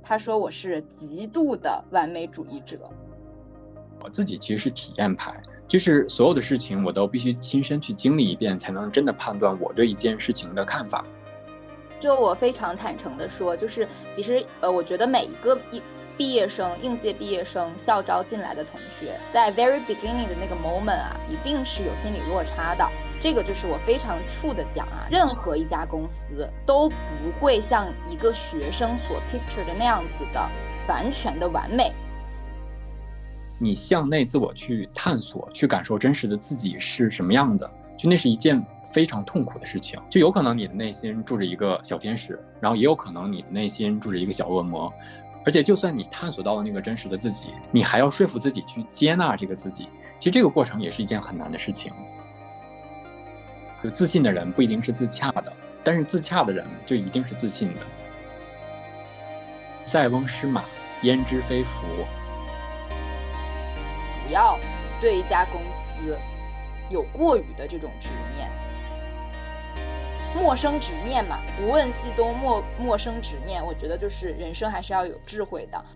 他说我是极度的完美主义者。 我自己其实是体验派，就是所有的事情我都必须亲身去经历一遍，才能真的判断我对一件事情的看法。 就我非常坦诚的说，就是其实我觉得每一个毕业生、应届毕业生、校招进来的同学，在 very beginning 的那个 moment 啊，一定是有心理落差的。这个就是我非常true的讲啊，任何一家公司都不会像一个学生所 picture 的那样子的完全的完美。 你向内自我去探索，去感受真实的自己是什么样的，就那是一件非常痛苦的事情。就有可能你的内心住着一个小天使，然后也有可能你的内心住着一个小恶魔。而且就算你探索到了那个真实的自己，你还要说服自己去接纳这个自己，其实这个过程也是一件很难的事情。就自信的人不一定是自洽的，但是自洽的人就一定是自信的。塞翁失马，焉知非福。 不要对一家公司有过于的这种执念，陌生执念嘛，不问西东，陌生执念，我觉得就是人生还是要有智慧的。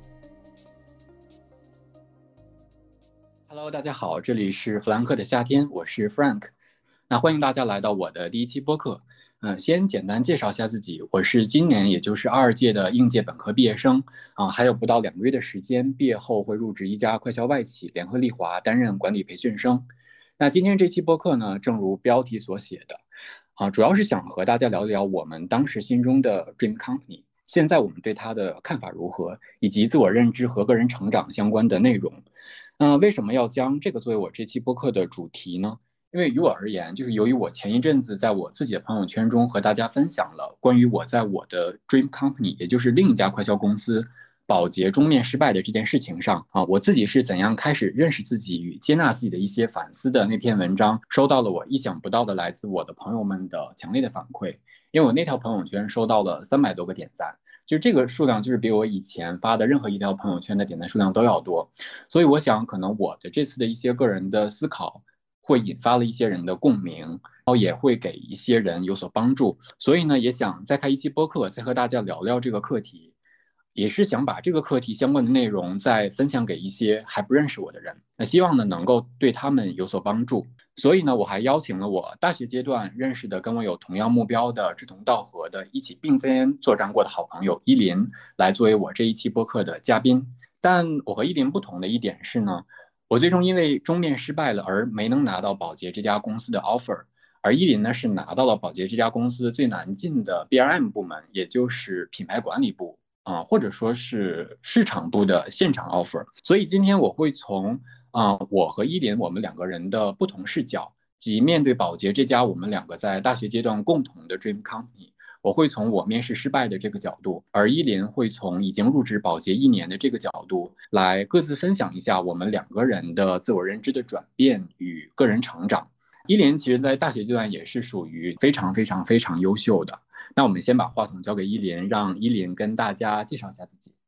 Hello， 大家好，这里是弗兰克的夏天，我是 Frank。那欢迎大家来到我的第一期播客。先简单介绍一下自己，我是今年也就是22届的应届本科毕业生还有不到2个月的时间，毕业后会入职一家快销外企联合利华担任管理培训生。那今天这期播客呢，正如标题所写的主要是想和大家聊一聊我们当时心中的 Dream Company， 现在我们对它的看法如何，以及自我认知和个人成长相关的内容。为什么要将这个作为我这期播客的主题呢？因为于我而言，就是由于我前一阵子在我自己的朋友圈中和大家分享了关于我在我的 Dream Company， 也就是另一家快销公司保洁终面失败的这件事情上我自己是怎样开始认识自己与接纳自己的一些反思的那篇文章，收到了我意想不到的来自我的朋友们的强烈的反馈。因为我那条朋友圈收到了300多个点赞，就这个数量就是比我以前发的任何一条朋友圈的点赞数量都要多。所以我想可能我的这次的一些个人的思考会引发了一些人的共鸣，然后也会给一些人有所帮助。所以呢，也想再开一期播客，再和大家聊聊这个课题，也是想把这个课题相关的内容再分享给一些还不认识我的人，那希望呢能够对他们有所帮助。所以呢，我还邀请了我大学阶段认识的跟我有同样目标的志同道合的一起并肩作战过的好朋友依林来作为我这一期播客的嘉宾。但我和依林不同的一点是呢，我最终因为终面失败了而没能拿到宝洁这家公司的 offer， 而依林呢是拿到了宝洁这家公司最难进的 BRM 部门，也就是品牌管理部或者说是市场部的现场 offer。 所以今天我会从我和依林我们2个人的不同视角，即面对宝洁这家我们2个在大学阶段共同的 Dream Company，我会从我面试失败的这个角度，而依林会从已经入职宝洁1年的这个角度来各自分享一下我们2个人的自我认知的转变与个人成长。依林其实在大学阶段也是属于非常非常非常优秀的。那我们先把话筒交给依林，让依林跟大家介绍一下自己。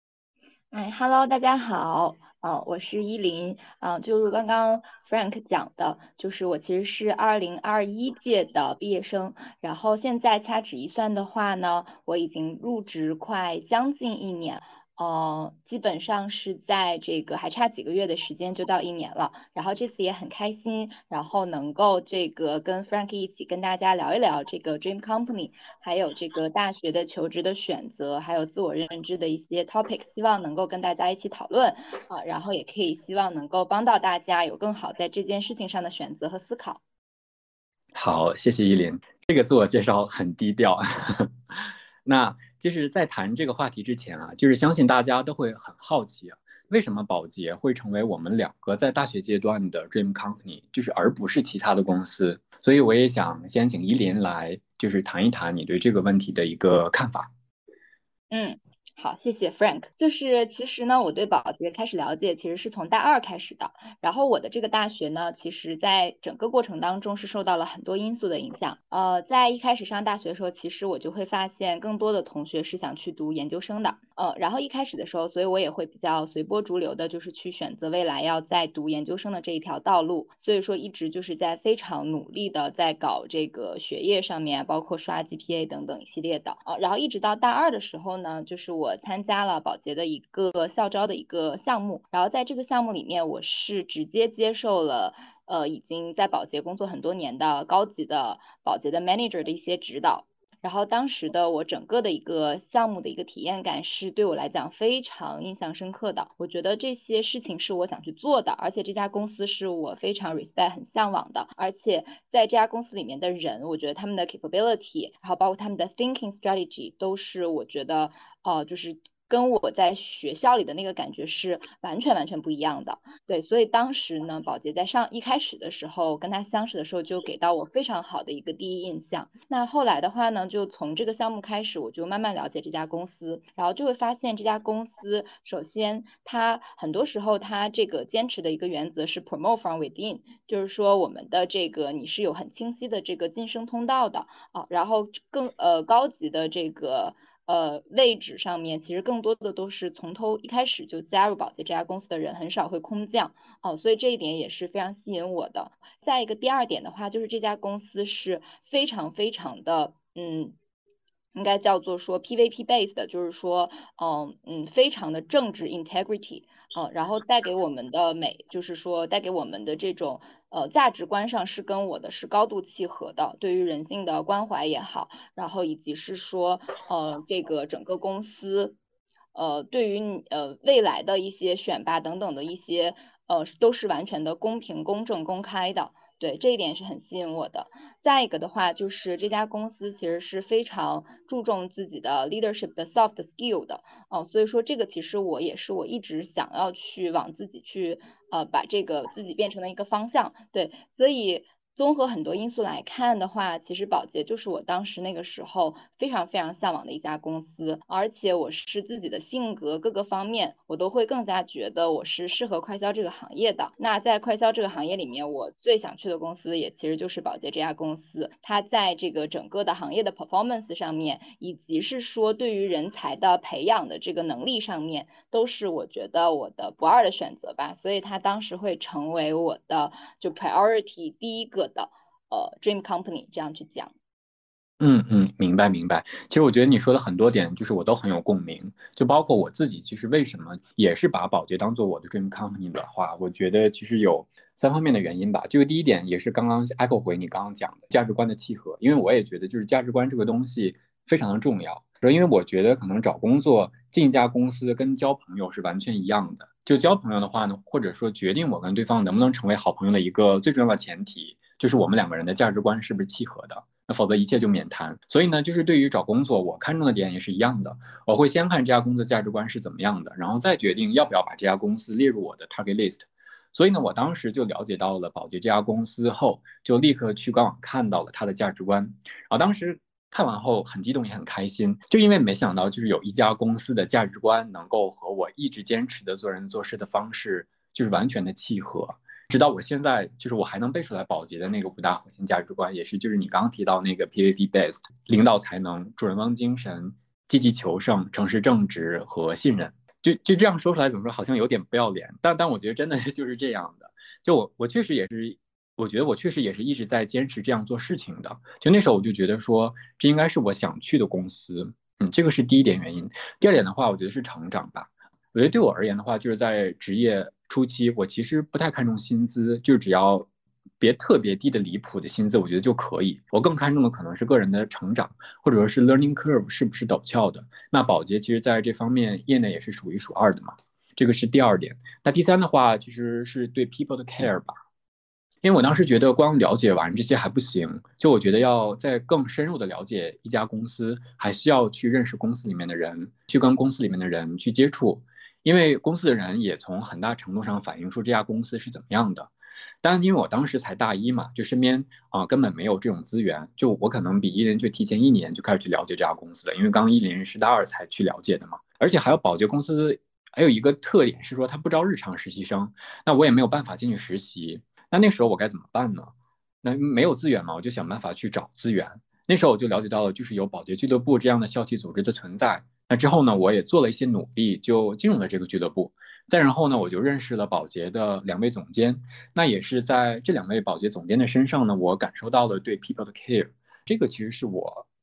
Hello， 大家好，我是依林，就如刚刚 Frank 讲的，就是我其实是2021届的毕业生，然后现在掐指一算的话呢，我已经入职快将近1年。基本上是在这个还差几个月的时间就到1年了，然后这次也很开心，然后能够这个跟 Frank 一起跟大家聊一聊这个 Dream Company， 还有这个大学的求职的选择，还有自我认知的一些 topic， 希望能够跟大家一起讨论然后也可以希望能够帮到大家有更好在这件事情上的选择和思考。 好，谢谢依林，这个自我介绍很低调。那就是在谈这个话题之前就是相信大家都会很好奇为什么宝洁会成为我们2个在大学阶段的 Dream Company， 就是而不是其他的公司。所以我也想先请依林来就是谈一谈你对这个问题的一个看法。 好，谢谢 Frank。就是其实呢，我对宝洁开始了解，其实是从大2开始的。然后我的这个大学呢，其实在整个过程当中是受到了很多因素的影响。在一开始上大学的时候，其实我就会发现更多的同学是想去读研究生的。然后一开始的时候，所以我也会比较随波逐流的，就是去选择未来要在读研究生的这一条道路。所以说一直就是在非常努力的在搞这个学业上面，包括刷 GPA 等等一系列的。然后一直到大2的时候呢，就是我我参加了宝洁的一个校招的一个项目，然后在这个项目里面，我是直接接受了已经在宝洁工作很多年的高级的宝洁的 manager 的一些指导。然后当时的我整个的一个项目的一个体验感是对我来讲非常印象深刻的。我觉得这些事情是我想去做的，而且这家公司是我非常 respect 很向往的。而且在这家公司里面的人，我觉得他们的 capability，然后包括他们的 thinking strategy，都是我觉得就是跟我在学校里的那个感觉是完全不一样的。对，所以当时呢，宝洁在一开始的时候跟他相识的时候，就给到我非常好的一个第一印象。那后来的话呢，就从这个项目开始，我就慢慢了解这家公司，然后就会发现这家公司，首先它很多时候它这个坚持的一个原则是 promote from within，就是说我们的这个你是有很清晰的这个晋升通道的啊，然后更高级的这个位置上面，其实更多的都是从头一开始就加入宝洁这家公司的人，很少会空降哦，所以这一点也是非常吸引我的。再一个第二点的话，就是这家公司是非常的应该叫做说 PVP based 的，就是说非常的政治 integrity。然后带给我们的就是说带给我们的这种价值观上是跟我的是高度契合的，对于人性的关怀也好，然后以及是说这个整个公司对于未来的一些选拔等等的一些都是完全的公平、公正、公开的。对，这一点是很吸引我的。再一个的话，就是这家公司其实是非常注重自己的 leadership 的 soft skill 的所以说这个其实也是我一直想要去往自己去把这个自己变成的一个方向。对，所以综合很多因素来看的话，其实宝洁就是我当时那个时候非常向往的一家公司，而且我是自己的性格各个方面，我都会更加觉得我是适合快销这个行业的。那在快销这个行业里面，我最想去的公司也其实就是宝洁这家公司，它在这个整个的行业的 performance 上面，以及是说对于人才的培养的这个能力上面，都是我觉得我的不二的选择吧。所以它当时会成为我的就 priority 第一个的dream company 这样去讲。 明白明白。其实我觉得你说的很多点，就是我都很有共鸣。就包括我自己，其实为什么也是把宝洁当做我的 dream company 的话，我觉得其实有3方面的原因吧。这个第一点也是刚刚 echo 回你刚刚讲的价值观的契合，因为我也觉得就是价值观这个东西非常的重要。因为我觉得可能找工作进一家公司跟交朋友是完全一样的。就交朋友的话呢，或者说决定我跟对方能不能成为好朋友的一个最重要的前提，就是我们2个人的价值观是不是契合的。那否则一切就免谈。所以呢，就是对于找工作，我看重的点也是一样的。我会先看这家公司价值观是怎么样的，然后再决定要不要把这家公司列入我的 target list。所以呢，我当时就了解到了宝洁这家公司后，就立刻去官网看到了它的价值观。然后当时看完后很激动也很开心，就因为没想到就是有一家公司的价值观能够和我一直坚持的做人做事的方式就是完全的契合。直到我现在，就是我还能背出来宝洁的那个5大核心价值观，也是就是你刚刚提到那个 PVP Best，领导才能、主人翁精神、积极求胜、诚实正直和信任。就这样说出来，怎么说好像有点不要脸，但我觉得真的就是这样的。就我确实也是，我觉得我确实也是一直在坚持这样做事情的。就那时候我就觉得说，这应该是我想去的公司。这个是第一点原因。第二点的话，我觉得是成长吧。我觉得对我而言的话，就是在职业初期，我其实不太看重薪资，就只要别特别低的离谱的薪资，我觉得就可以。我更看重的可能是个人的成长，或者说是 learning curve 是不是陡峭的。那宝洁其实在这方面业内也是数一数二的嘛，这个是第二点。那第三的话，其实是对 people 的 care 吧。因为我当时觉得光了解完这些还不行，就我觉得要再更深入的了解一家公司，还需要去认识公司里面的人，去跟公司里面的人去接触，因为公司的人也从很大程度上反映出这家公司是怎么样的。但因为我当时才大一嘛，就身边根本没有这种资源，就我可能比依林就提前1年就开始去了解这家公司了，因为刚依林是大2才去了解的嘛。而且还有宝洁公司还有一个特点是说它不招日常实习生，那我也没有办法进去实习。那时候我该怎么办呢？那没有资源嘛，我就想办法去找资源。那时候我就了解到了，就是有宝洁俱乐部这样的校企组织的存在。那之后呢，我也做了一些努力，就进入了这个俱乐部。再然后呢，我就认识了宝洁的2位总监。那也是在这2位宝洁总监的身上呢，我感受到了对 people 的 care。这个其实是我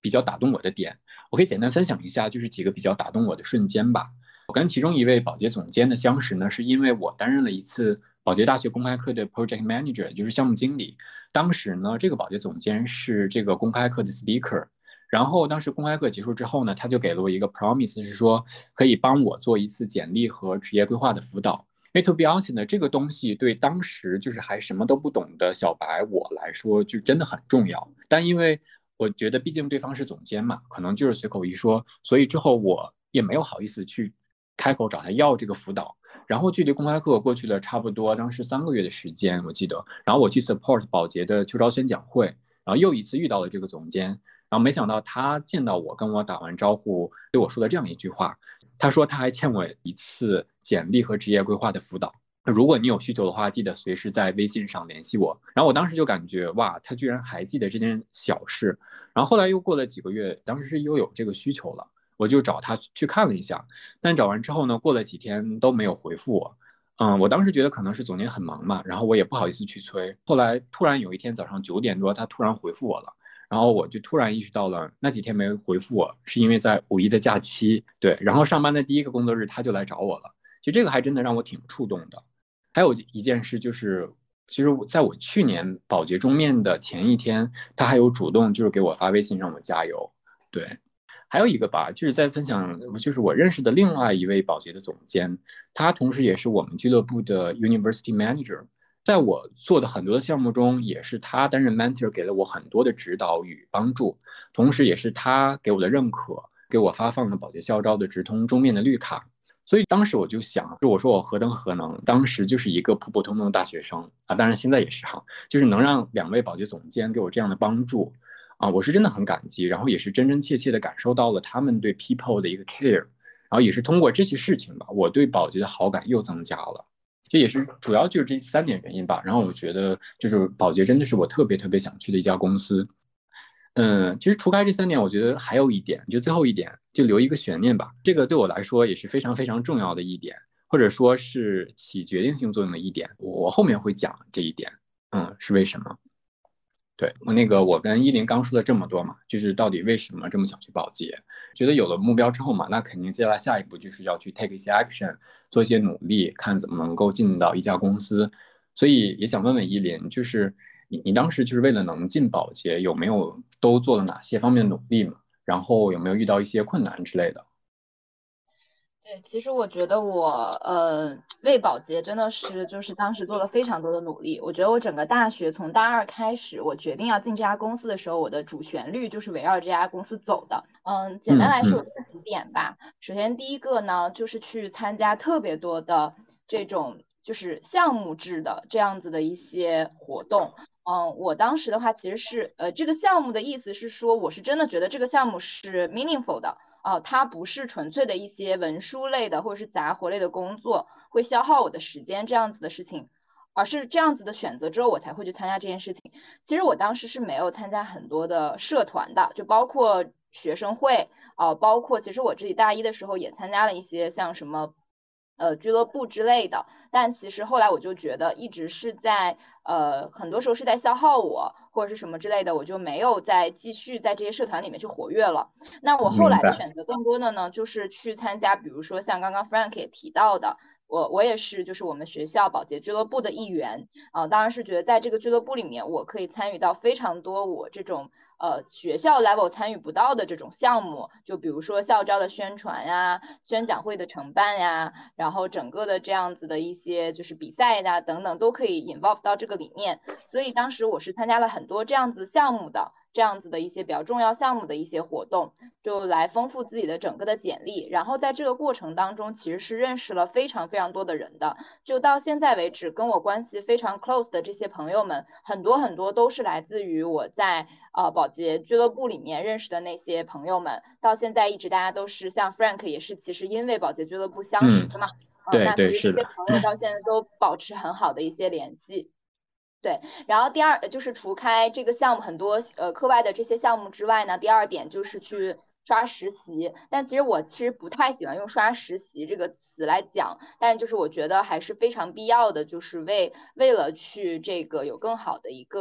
比较打动我的点，我可以简单分享一下，就是几个比较打动我的瞬间吧。我跟其中一位保洁总监的相识呢，是因为我担任了一次保洁大学公开课的 project manager，也就是项目经理。当时呢，这个保洁总监是这个公开课的 speaker。然后当时公开课结束之后呢，他就给了我一个 promise，是说可以帮我做一次简历和职业规划的辅导。因为 to be honest 呢，这个东西对当时就是还什么都不懂的小白我来说，就真的很重要。但因为我觉得毕竟对方是总监嘛，可能就是随口一说，所以之后我也没有好意思去开口找他要这个辅导。然后距离公开课过去了差不多当时3个月的时间，我记得。然后我去 support 保洁的秋招宣讲会，然后又一次遇到了这个总监。然后没想到他见到我，跟我打完招呼，对我说了这样一句话。他说他还欠我一次简历和职业规划的辅导，如果你有需求的话，记得随时在微信上联系我。然后我当时就感觉哇，他居然还记得这件小事。然后后来又过了几个月，当时是又有这个需求了，我就找他去看了一下。但找完之后呢，过了几天都没有回复我。我当时觉得可能是总监很忙嘛，然后我也不好意思去催。后来突然有一天早上9点多，他突然回复我了。然后我就突然意识到了，那几天没回复我，是因为在五一的假期，对，然后上班的第一个工作日他就来找我了，其实这个还真的让我挺触动的。还有一件事就是，其实在我去年保洁中面的前一天，他还有主动就是给我发微信让我加油，对。还有一个吧，就是在分享，就是我认识的另外一位保洁的总监，他同时也是我们俱乐部的 University Manager。在我做的很多的项目中，也是他担任 mentor，给了我很多的指导与帮助，同时也是他给我的认可，给我发放了保洁校招的直通中面的绿卡。所以当时我就想，我说我何德何能？当时就是一个普普通通的大学生啊，当然现在也是哈，就是能让2位保洁总监给我这样的帮助啊，我是真的很感激，然后也是真真切切的感受到了他们对 people 的一个 care，然后也是通过这些事情吧，我对保洁的好感又增加了。这也是主要就是这3点原因吧。然后我觉得就是保洁真的是我特别特别想去的一家公司。其实除开这3点，我觉得还有一点，就最后一点，就留一个悬念吧。这个对我来说也是非常非常重要的一点，或者说是起决定性作用的一点。我后面会讲这一点，是为什么？对，我跟依林刚说了这么多嘛，就是到底为什么这么想去保洁？觉得有了目标之后嘛，那肯定接下来下一步就是要去 take 一些 action，做一些努力，看怎么能够进到一家公司。所以也想问问依林，就是你当时就是为了能进保洁，有没有都做了哪些方面的努力嘛？然后有没有遇到一些困难之类的？ 对，其实我觉得我为保洁真的是就是当时做了非常多的努力。我觉得我整个大学从大二开始，我决定要进这家公司的时候，我的主旋律就是围绕着这家公司走的。简单来说有嗯嗯这么几点吧。首先第一个呢，就是去参加特别多的这种就是项目制的这样子的一些活动。我当时的话其实是这个项目的意思是说，我是真的觉得这个项目是 meaningful 的。它不是纯粹的一些文书类的或者是杂活类的工作，会消耗我的时间这样子的事情，而是这样子的选择之后，我才会去参加这件事情。其实我当时是没有参加很多的社团的，就包括学生会，包括其实我自己大一的时候也参加了一些像什么。俱乐部之类的，但其实后来我就觉得一直是在很多时候是在消耗我或者是什么之类的，我就没有再继续在这些社团里面去活跃了。那我后来的明白。 选择更多的呢，就是去参加，比如说像刚刚 Frank 也提到的，我也是就是我们学校保洁俱乐部的一员当然是觉得在这个俱乐部里面，我可以参与到非常多我这种学校 level 参与不到的这种项目，就比如说校招的宣传呀、宣讲会的承办呀，然后整个的这样子的一些就是比赛呀等等，都可以 involve 到这个里面。所以当时我是参加了很多这样子项目的。这样子的一些比较重要项目的一些活动，就来丰富自己的整个的简历。然后在这个过程当中，其实是认识了非常非常多的人的。就到现在为止，跟我关系非常 close 的这些朋友们，很多很多都是来自于我在保洁俱乐部里面认识的那些朋友们。到现在一直大家都是像 Frank 也是，其实因为保洁俱乐部相识嗯， 的嘛。 对对， 那其实这是的。 些朋友到现在都保持很好的一些联系。对，然后第二就是除开这个项目很多课外的这些项目之外呢，第二点就是去刷实习。但其实不太喜欢用刷实习这个词来讲，但就是我觉得还是非常必要的，就是为了去这个有更好的一个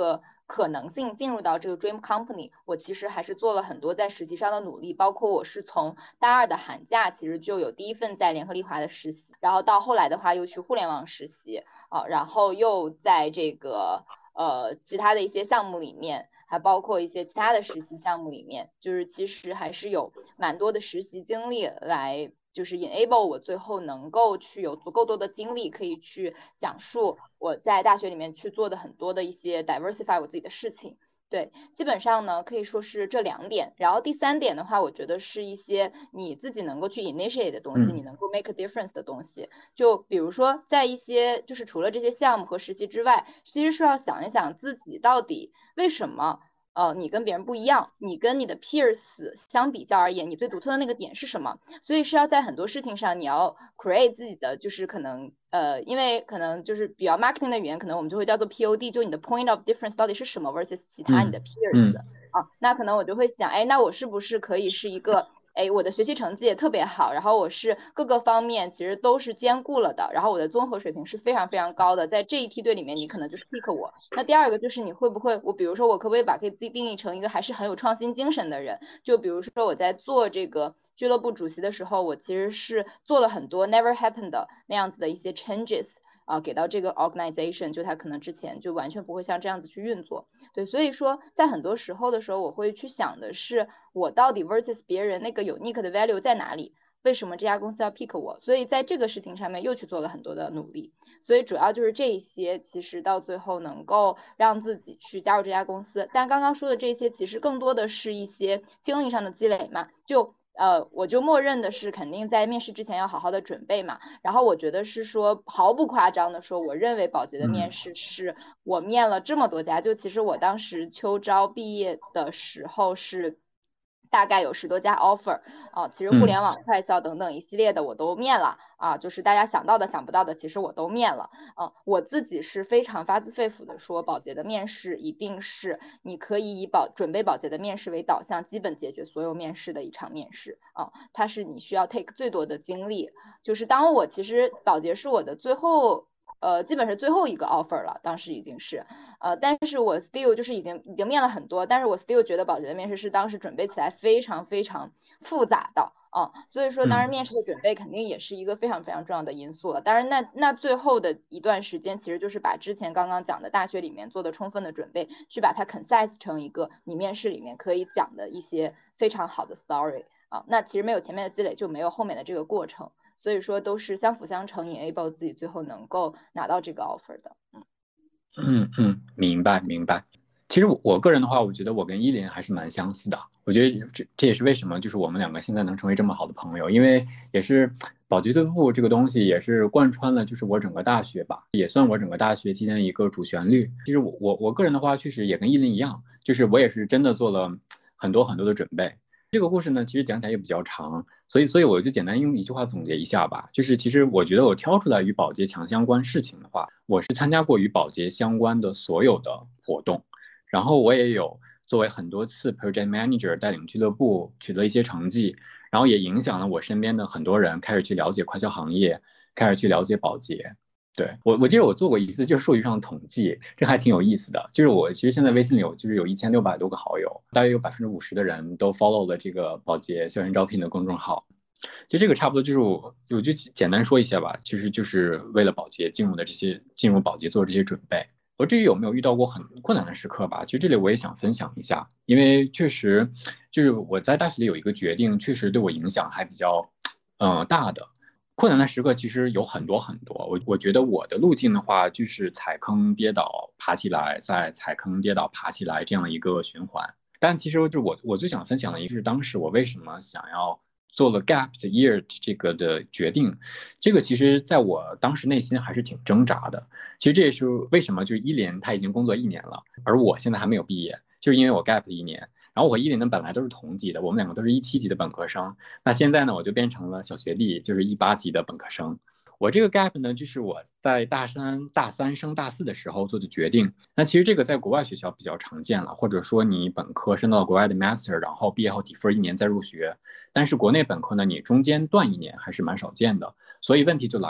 可能性进入到这个 dream company， 我其实还是做了很多在实习上的努力，包括我是从大二的寒假其实就有第一份在联合利华的实习，然后到后来的话又去互联网实习然后又在这个其他的一些项目里面，还包括一些其他的实习项目里面，就是其实还是有蛮多的实习经历来就是 enable 我最后能够去有足够多的精力可以去讲述我在大学里面去做的很多的一些 diversify 我自己的事情。对，基本上呢可以说是这2点，然后第3点的话，我觉得是一些你自己能够去 initiate 的东西，你能够 make a difference 的东西。就比如说在一些就是除了这些项目和实习之外，其实是要想一想自己到底为什么你跟别人不一样，你跟你的 peers 相比较而言，你最独特的那个点是什么？所以是要在很多事情上，你要 create 自己的，就是可能因为可能就是比较 marketing 的语言，可能我们就会叫做 POD，就你的 point of difference 到底是什么 versus 其他你的 peers 那可能我就会想，哎，那我是不是可以是一个我的学习成绩也特别好，然后我是各个方面其实都是兼顾了的，然后我的综合水平是非常非常高的，在这一梯队里面，你可能就是 pick 我。那第二个就是你会不会，比如说我可不可以把给自己定义成一个还是很有创新精神的人？就比如说我在做这个俱乐部主席的时候，我其实是做了很多 never happened 的那样子的一些 changes。给到这个 organization， 就他可能之前就完全不会像这样子去运作。对，所以说在很多时候的时候，我会去想的是，我到底 versus 别人那个 unique 的 value 在哪里？为什么这家公司要 pick 我？所以在这个事情上面又去做了很多的努力。所以主要就是这一些，其实到最后能够让自己去加入这家公司。但刚刚说的这些，其实更多的是一些经历上的积累嘛，我就默认的是肯定在面试之前要好好的准备嘛。然后我觉得是说毫不夸张的说，我认为保洁的面试是我面了这么多家，就其实我当时秋招毕业的时候是大概有10多家 offer 其实互联网、快销等等一系列的我都面了就是大家想到的、想不到的，其实我都面了我自己是非常发自肺腑的说，保洁的面试一定是你可以以准备保洁的面试为导向，基本解决所有面试的一场面试它是你需要 take 最多的精力。就是当我其实保洁是我的最后基本是最后一个 offer 了，当时已经是但是我 still 就是已经面了很多，但是我 still 觉得保洁的面试是当时准备起来非常非常复杂的所以说当然面试的准备肯定也是一个非常非常重要的因素了。当然那最后的一段时间，其实就是把之前刚刚讲的大学里面做的充分的准备，去把它 concise 成一个你面试里面可以讲的一些非常好的 story那其实没有前面的积累，就没有后面的这个过程。所以说都是相辅相成 ，enable 自己最后能够拿到这个 offer 的。 明白明白。其实我个人的话，我觉得我跟依林还是蛮相似的。我觉得这也是为什么就是我们2个现在能成为这么好的朋友，因为也是保洁队部这个东西也是贯穿了就是我整个大学吧，也算我整个大学期间的一个主旋律。其实我个人的话，确实也跟依林一样，就是我也是真的做了很多很多的准备。这个故事呢，其实讲起来也比较长，所以我就简单用一句话总结一下吧，就是其实我觉得我挑出来与保洁强相关事情的话，我是参加过与保洁相关的所有的活动，然后我也有作为很多次 project manager 带领俱乐部取得一些成绩，然后也影响了我身边的很多人开始去了解快销行业，开始去了解保洁。对，我记得我做过一次就是数据上的统计，这还挺有意思的。就是我其实现在微信里有1600多个好友，大约有50%的人都 follow 了这个保洁校园招聘的公众号。就这个差不多就是我就简单说一下吧，其实就是为了保洁进入保洁做这些准备。我至于有没有遇到过很困难的时刻吧，其实这里我也想分享一下，因为确实就是我在大学里有一个决定，确实对我影响还比较大的。困难的时刻其实有很多很多，我觉得我的路径的话，就是踩坑跌倒爬起来，再踩坑跌倒爬起来这样一个循环。但其实就是我最想分享的一个是当时我为什么想要做了 gap year 这个的决定，这个其实在我当时内心还是挺挣扎的。其实这也是为什么就是依林他已经工作1年了，而我现在还没有毕业，就是因为我 gap 了1年。然后我和依林呢本来都是同级的，我们2个都是17级的本科生。那现在呢，我就变成了小学弟，就是18级的本科生。我这个 gap 呢，就是我在大三升大4的时候做的决定。那其实这个在国外学校比较常见了，或者说你本科升到国外的 master， 然后毕业后defer 1年再入学。但是国内本科呢，你中间断1年还是蛮少见的。所以问题就来了，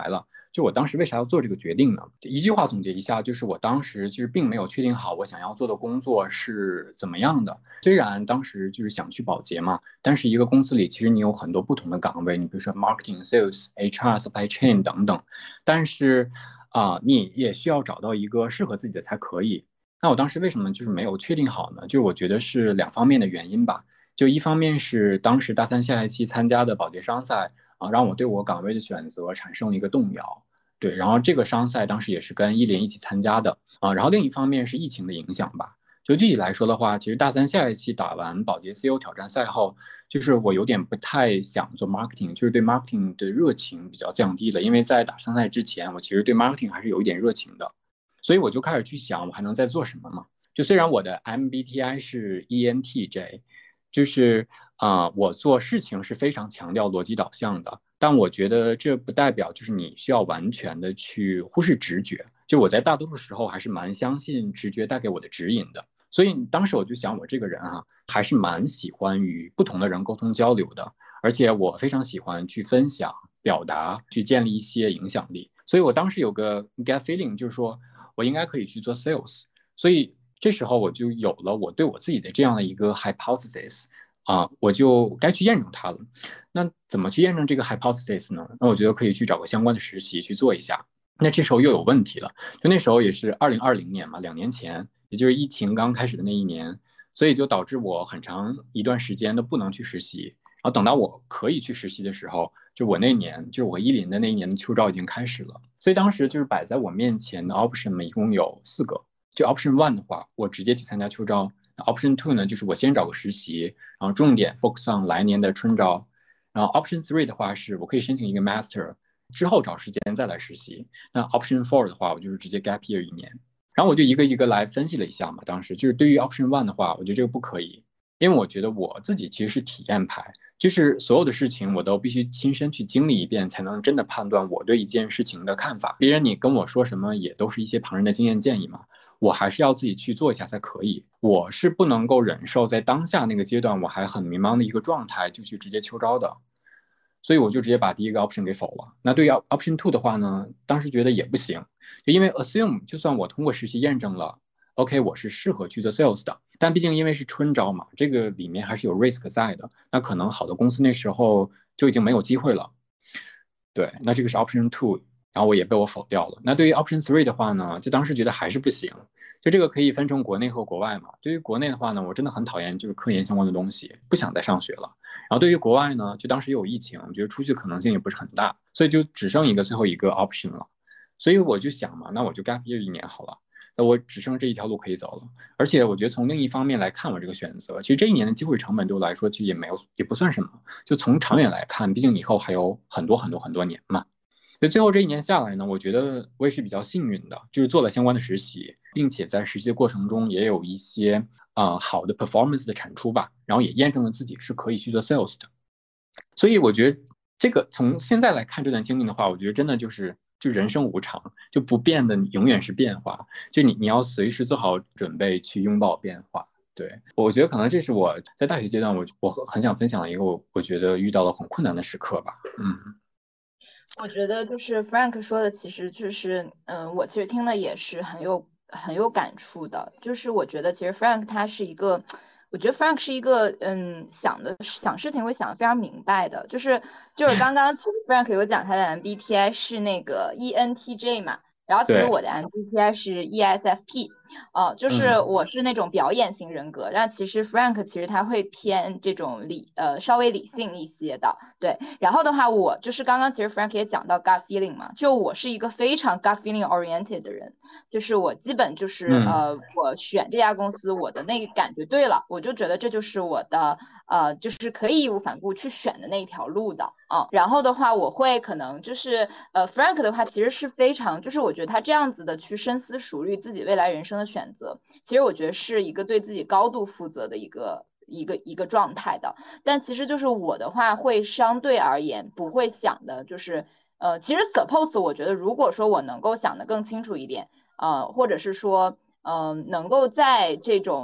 就我当时为啥要做这个决定呢？一句话总结一下，就是我当时就是并没有确定好我想要做的工作是怎么样的。虽然当时就是想去保洁嘛，但是一个公司里其实你有很多不同的岗位，你比如说 marketing、sales、HR、supply chain 等等，但是你也需要找到一个适合自己的才可以。那我当时为什么就是没有确定好呢？就是我觉得是两方面的原因吧。就一方面是当时大三下学期参加的保洁商赛让我对我岗位的选择产生了一个动摇。对，然后这个商赛当时也是跟依林一起参加的然后另一方面是疫情的影响吧。就具体来说的话，其实大三下学期打完保洁 CEO 挑战赛后，就是我有点不太想做 marketing，就是对 marketing 的热情比较降低了。因为在打商赛之前，我其实对 marketing 还是有一点热情的，所以我就开始去想我还能再做什么嘛。就虽然我的 MBTI 是 ENTJ，就是我做事情是非常强调逻辑导向的，但我觉得这不代表就是你需要完全的去忽视直觉。就我在大多数时候还是蛮相信直觉带给我的指引的。所以当时我就想，我这个人还是蛮喜欢与不同的人沟通交流的，而且我非常喜欢去分享、表达，去建立一些影响力。所以我当时有个 get feeling，就是说我应该可以去做 sales。所以这时候我就有了我对我自己的这样的一个 hypothesis，我就该去验证它了。那怎么去验证这个 hypothesis 呢？那我觉得可以去找个相关的实习去做一下。那这时候又有问题了，就那时候也是2020年嘛，2年前，也就是疫情刚开始的那一年，所以就导致我很长一段时间都不能去实习。然后等到我可以去实习的时候，就我那年，就是我依林的那一年的秋招已经开始了。所以当时就是摆在我面前的 option 嘛，一共有4个。就 option one 的话，我直接去参加秋招。option two 呢，就是我先找个实习，然后重点 focus on 来年的春招。然后 option three 的话，是我可以申请一个 master，之后找时间再来实习。那 option four 的话，我就是直接 gap year 1年。然后我就一个一个来分析了一下嘛。当时就是对于 option one 的话，我觉得这个不可以，因为我觉得我自己其实是体验派，就是所有的事情我都必须亲身去经历一遍，才能真的判断我对一件事情的看法。别人你跟我说什么，也都是一些旁人的经验建议嘛，我还是要自己去做一下才可以。我是不能够忍受在当下那个阶段我还很迷茫的一个状态就去直接秋招的。所以我就直接把第一个 option 给否了。那对于 option two 的话呢，当时觉得也不行，就因为 assume 就算我通过实习验证了，OK 我是适合去做 sales 的，但毕竟因为是春招嘛，这个里面还是有 risk 在的，那可能好的公司那时候就已经没有机会了。对，那这个是 option two，然后我也被我否掉了。那对于 option three 的话呢，就当时觉得还是不行。就这个可以分成国内和国外嘛。对于国内的话呢，我真的很讨厌就是科研相关的东西，不想再上学了。然后对于国外呢，就当时又有疫情，我觉得出去的可能性也不是很大，所以就只剩一个最后一个 option 了。所以我就想嘛，那我就 gap year 1年好了。那我只剩这一条路可以走了。而且我觉得从另一方面来看，我这个选择，其实这一年的机会成本对我来说其实也没有，也不算什么。就从长远来看，毕竟以后还有很多很多很多年嘛。所以最后这一年下来呢，我觉得我也是比较幸运的，就是做了相关的实习，并且在实习的过程中也有一些好的 performance 的产出吧，然后也验证了自己是可以去做 sales 的。所以我觉得这个从现在来看这段经历的话，我觉得真的就人生无常，就不变的永远是变化，就你要随时做好准备去拥抱变化。对，我觉得可能这是我在大学阶段我很想分享的一个我觉得遇到了很困难的时刻吧。 我觉得就是 Frank 说的，其实就是，我其实听的也是很有感触的。就是我觉得其实 Frank 他是一个，我觉得 Frank 是一个，想事情会想得非常明白的。就是刚刚其实 Frank 有讲他的 MBTI 是那个 ENTJ 嘛，然后其实对， 我的 MBTI 是 ESFP。就是嗯我是那种表演型人格，然后其实 Frank 其实他会偏这种稍微理性一些的。对，然后的话，我就是刚刚其实 Frank 也讲到 gut feeling 嘛，就我是一个非常 gut feeling oriented 的人，就是我基本就是嗯我选这家公司，我的那个感觉对了，我就觉得这就是我的就是可以义无反顾去选的那一条路的然后的话，我会可能就是Frank 的话，其实是非常就是我觉得他这样子的去深思熟虑自己未来人生的选择，其实我觉得是一个对自己高度负责的一个状态的。但其实就是我的话会相对而言不会想的，就是其实 suppose 我觉得如果说我能够想得更清楚一点，或者是说能够在这种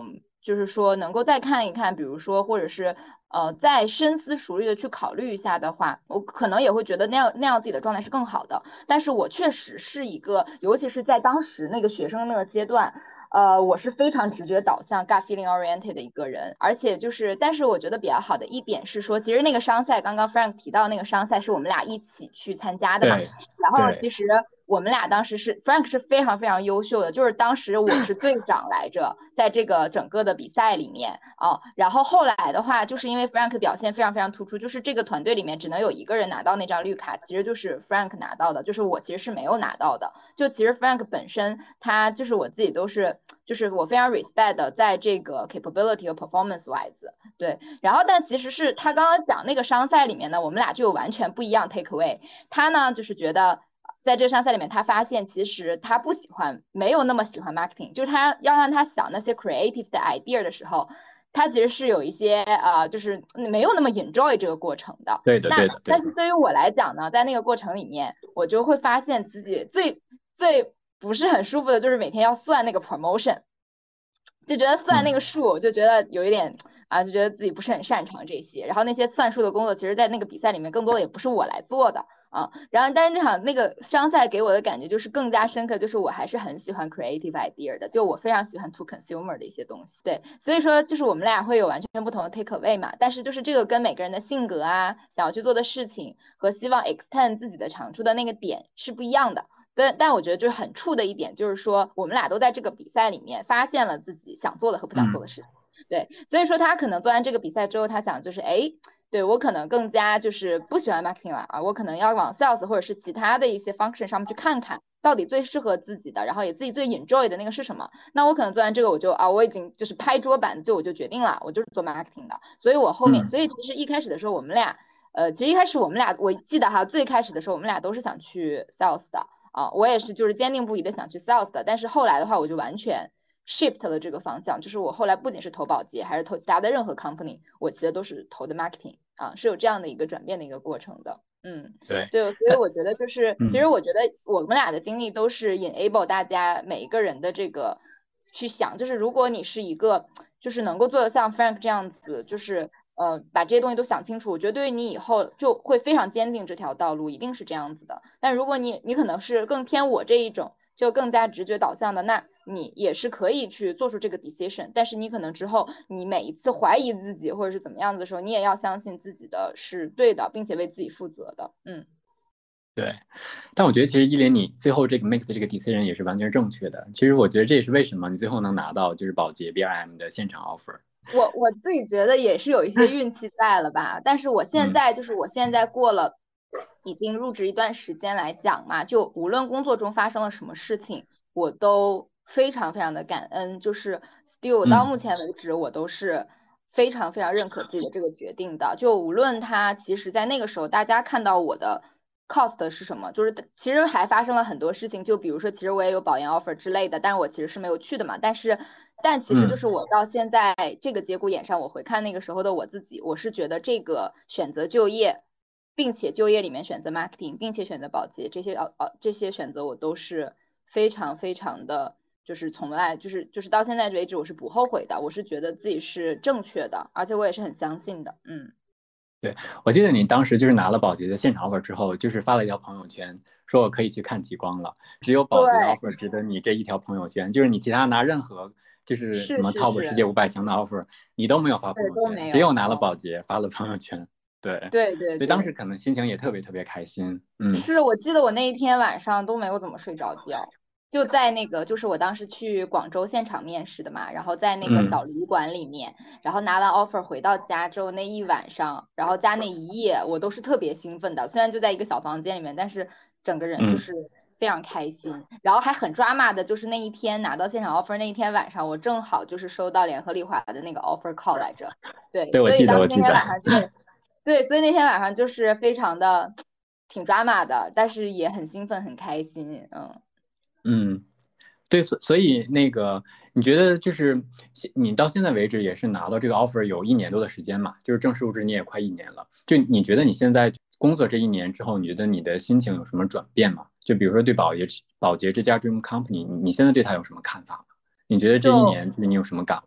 就是说能够再看一看，比如说或者是再深思熟虑的去考虑一下的话，我可能也会觉得那样自己的状态是更好的。但是我确实是一个，尤其是在当时那个学生那个阶段。我是非常直觉导向 gut feeling oriented 的一个人，而且就是，但是我觉得比较好的一点是说，其实那个商赛，刚刚 Frank 提到那个商赛是我们俩一起去参加的嘛， 对然后对， 其实我们俩当时是 Frank 是非常非常优秀的，就是当时我是队长来着，在这个整个的比赛里面啊，然后后来的话，就是因为 Frank 表现非常非常突出，就是这个团队里面只能有一个人拿到那张绿卡，其实就是 Frank 拿到的，就是我其实是没有拿到的。就其实 Frank 本身他就是我自己都是，就是我非常 respect 的，在这个 capability 和 performance wise，对。然后但其实是他刚刚讲那个商赛里面呢，我们俩就有完全不一样 take away。他呢就是觉得。在这个商赛里面，他发现其实他不喜欢，没有那么喜欢 marketing，就是他要让他想那些 creative 的 idea 的时候，他其实是有一些就是没有那么 enjoy 这个过程的。 对的， 那对的，对的， 但是对于我来讲呢，在那个过程里面，我就会发现自己最不是很舒服的就是每天要算那个 promotion，就觉得算那嗯个数，就觉得有一点就觉得自己不是很擅长这些。然后那些算数的工作，其实在那个比赛里面，更多的也不是我来做的啊。然后，但是那场那个商赛给我的感觉就是更加深刻，就是我还是很喜欢 creative idea 的，就我非常喜欢 to consumer 的一些东西。对，所以说就是我们俩会有完全不同的 take away 嘛。但是就是这个跟每个人的性格想要去做的事情和希望 extend 自己的长处的那个点是不一样的。但我觉得就是很触的一点，就是说我们俩都在这个比赛里面发现了自己想做的和不想做的嗯事。对，所以说他可能做完这个比赛之后，他想就是，哎，对我可能更加就是不喜欢 marketing 了我可能要往 sales 或者是其他的一些 function 上面去看看，到底最适合自己的，然后也自己最 enjoy 的那个是什么。那我可能做完这个，我已经就是拍桌板我就决定了，我就是做 marketing 的。所以我后面， 嗯所以其实一开始的时候，我们俩，其实一开始我们俩，我记得最开始的时候，我们俩都是想去 sales 的。我也是就是坚定不移的想去 sales 的，但是后来的话我就完全 shift 了这个方向，就是我后来不仅是投保洁，还是投其他的任何 company，我其实都是投的 marketing 是有这样的一个转变的一个过程的。 对， 对，所以我觉得就是，其实嗯我觉得我们俩的经历都是 enable 大家每一个人的这个去想，就是如果你是一个就是能够做的像 Frank 这样子，就是把这些东西都想清楚，我觉得对于你以后就会非常坚定这条道路，一定是这样子的。但如果你可能是更偏我这一种，就更加直觉导向的，那你也是可以去做出这个 decision，但是你可能之后你每一次怀疑自己或者是怎么样子的时候，你也要相信自己的是对的，并且为自己负责的。 对。但我觉得其实依林你最后这个 make 的这个 decision 也是完全正确的。其实我觉得这也是为什么你最后能拿到就是保洁 BRM 的现场 offer。 我自己觉得也是有一些运气在了吧，但是嗯我现在过了已经入职一段时间来讲嘛，就无论工作中发生了什么事情，我都非常非常的感恩，就是 still 到嗯目前为止我都是非常非常认可自己的这个决定的，就无论他其实在那个时候大家看到我的。cost 是什么？就是其实还发生了很多事情，就比如说，其实我也有保研 offer 之类的，但我其实是没有去的嘛。但其实就嗯， 是我到现在这个节骨眼上，我回看那个时候的我自己，我是觉得这个选择就业，并且就业里面选择 marketing，并且选择保洁这些选择，我都是非常非常的，就是从来就是到现在为止，我是不后悔的，我是觉得自己是正确的，而且我也是很相信的。 对，我记得你当时就是拿了保洁的现场 offer 之后，就是发了一条朋友圈，说我可以去看极光了。只有保洁的对， offer 值得你这一条朋友圈，就是你其他拿任何就是什是么是 top 世界是， 500强的 offer，你都没有发朋对， 友圈， 都没有。 只有拿了保洁发了朋友圈。对， 对对所以当时对。 可能心情也特别特别开心。 是我记得我那一天晚上都没有怎么睡着觉，就在那个就是我当时去广州现场面试的嘛，然后在那个嗯小旅馆里面，然后拿完 offer 回到家之后那一晚上，然后加那一夜，我都是特别兴奋的。虽然就在一个小房间里面，但是整个人就嗯， 是非常开心。然后还很抓马的，就是那一天拿到现场 offer 那一天晚上，我正好就是收到联合利华的那个 offer call 来着。对， 对，我所以记得， 当时那天我记得。 晚上就对，所以那天晚上就是非常的挺抓马的，但是也很兴奋，很开心。 嗯。对，所以那个，你觉得就是你到现在为止也是拿到这个 offer 有1年多的时间嘛？就是正式入职你也快1年了。就你觉得你现在工作这1年之后，你觉得你的心情有什么转变吗？就比如说对保洁这家 dream company，你现在对它有什么看法吗？你觉得这一就年对你有什么感悟？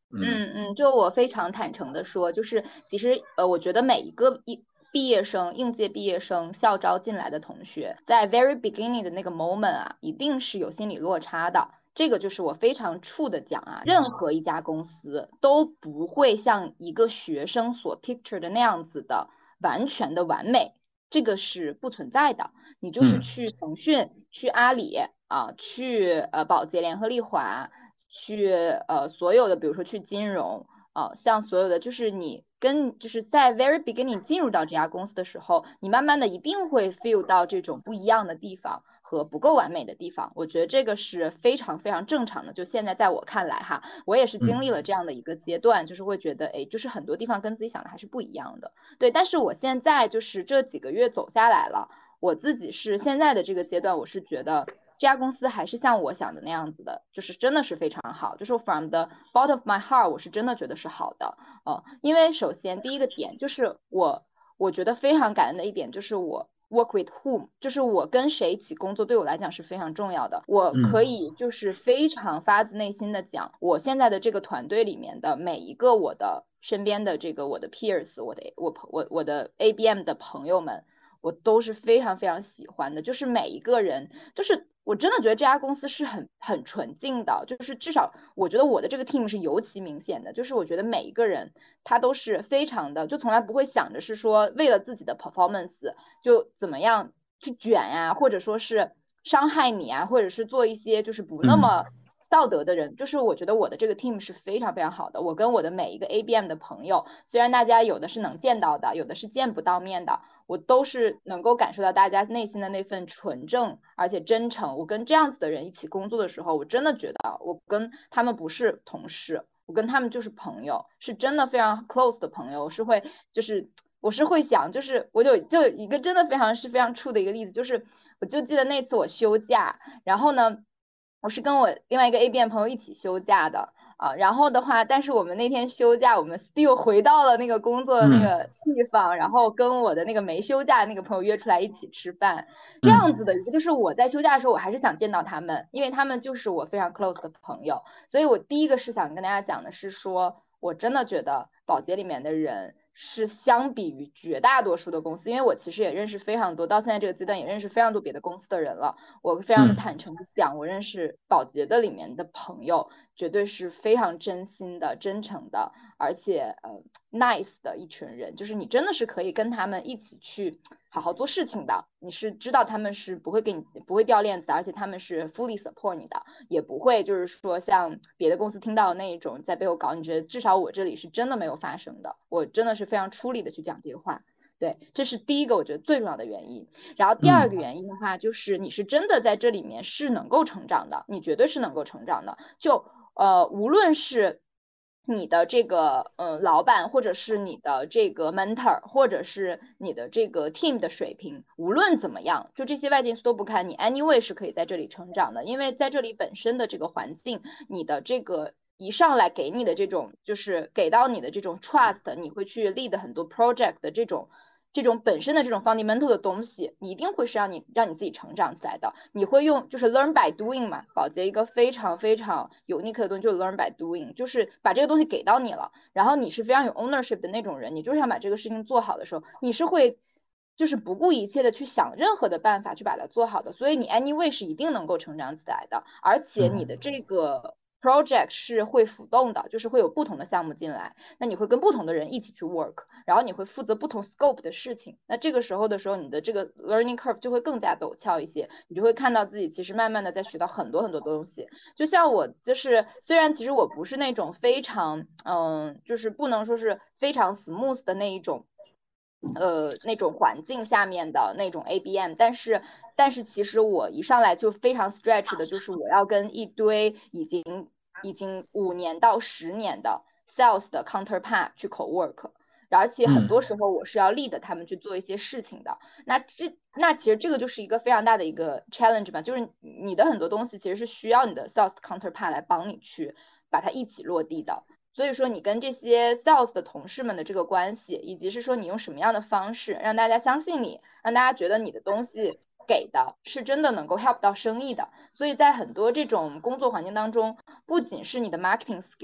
嗯就我非常坦诚的说，就是其实我觉得每一个毕业生、应届毕业生、校招进来的同学，在 very beginning 的那个 moment 啊，一定是有心理落差的。这个就是我非常怵的讲啊，任何一家公司都不会像一个学生所 picture 的那样子的完全的完美，这个是不存在的。你就是嗯去腾讯、去阿里啊、去宝洁、联合利华。去所有的，比如说去金融像所有的就是你就是在 very beginning 进入到这家公司的时候，你慢慢的一定会 feel 到这种不一样的地方和不够完美的地方。我觉得这个是非常非常正常的。就现在在我看来哈，我也是经嗯历了这样的一个阶段，就是会觉得哎，就是很多地方跟自己想的还是不一样的。对，但是我现在就是这几个月走下来了。我自己是现在的这个阶段，我是觉得这家公司还是像我想的那样子的，就是真的是非常好，就是 from the bottom of my heart，我是真的觉得是好的。因为首先第一个点就是我觉得非常感恩的一点就是我 work with whom，就是我跟谁一起工作对我来讲是非常重要的。我可嗯以就是非常发自内心的讲，我现在的这个团队里面的每一个我的身边的这个我的 peers，我的 ABM 的朋友们。我都是非常非常喜欢的，就是每一个人，就是我真的觉得这家公司是很纯净的，就是至少我觉得我的这个 team 是尤其明显的，就是我觉得每一个人他都是非常的，就从来不会想着是说为了自己的 performance 就怎么样去卷呀、或者说是伤害你啊，或者是做一些就是不那嗯么道德的人，就是我觉得我的这个 team 是非常非常好的。我跟我的每一个 ABM 的朋友，虽然大家有的是能见到的，有的是见不到面的，我都是能够感受到大家内心的那份纯正而且真诚。我跟这样子的人一起工作的时候，我真的觉得我跟他们不是同事，我跟他们就是朋友，是真的非常 close 的朋友。我是会想，就是我就有一个真的非常 true 的一个例子，就是我就记得那次我休假，然后呢，我是跟我另外一个 ABM 朋友一起休假的。然后的话，但是我们那天休假，我们 still 回到了那个工作的那嗯个地方，然后跟我的那个没休假的那个朋友约出来一起吃饭，这样嗯子的一个，就是我在休假的时候，我还是想见到他们，因为他们就是我非常 close 的朋友，所以我第一个是想跟大家讲的是说，我真的觉得保洁里面的人是相比于绝大多数的公司，因为我其实也认识非常多，到现在这个阶段也认识非常多别的公司的人了，我非常的嗯坦诚的讲，我认识保洁的里面的朋友，绝对是非常真心的、真诚的，而且nice 的一群人，就是你真的是可以跟他们一起去好好做事情的，你是知道他们是不会给你不会掉链子的，而且他们是 fully support 你的，也不会就是说像别的公司听到的那一种在背后搞，你觉得至少我这里是真的没有发生的，我真的是非常出力的去讲这个话。对，这是第一个我觉得最重要的原因。然后第二个嗯原因的话，就是你是真的在这里面是能够成长的，你绝对是能够成长的。无论是你的这个老板，或者是你的这个 mentor，或者是你的这个 team 的水平，无论怎么样，就这些外界因素都不看，你 anyway 是可以在这里成长的，因为在这里本身的这个环境，你的这个。一上来给你的这种，就是给到你的这种 trust，你会去 lead 很多 project 的这种本身的这种 fundamental 的东西，你一定会是让你自己成长起来的。你会用就是 learn by doing 嘛，保洁一个非常非常 unique 的东西就是 learn by doing，就是把这个东西给到你了，然后你是非常有 ownership 的那种人，你就是想把这个事情做好的时候，你是会就是不顾一切的去想任何的办法去把它做好的，所以你 anyway 是一定能够成长起来的，而且你的嗯这个 project 是会浮动的，就是会有不同的项目进来，那你会跟不同的人一起去 work，然后你会负责不同 scope 的事情。那这个时候的时候，你的这个 learning curve 就会更加陡峭一些，你就会看到自己其实慢慢的在学到很多很多东西。就像我就是，虽然其实我不是那种非常就是不能说是非常 smooth 的那一种。那种环境下面的那种 ABM，但是其实我一上来就非常 stretch 的，就是我要跟一堆已经5年到10年的 sales 的 counterpart 去 co work，而且很多嗯时候我是要 lead 他们去做一些事情的。那其实这个就是一个非常大的一个 challenge 吧，就是你的很多东西其实是需要你的 sales counterpart 来帮你去把它一起落地的。所以说，你跟这些 sales 的同事们的这个关系，以及是说你用什么样的方式让大家相信你，让大家觉得你的东西给的是真的能够 help 到生意的。所以在很多这种工作环境当中，不仅是你的 marketing skill，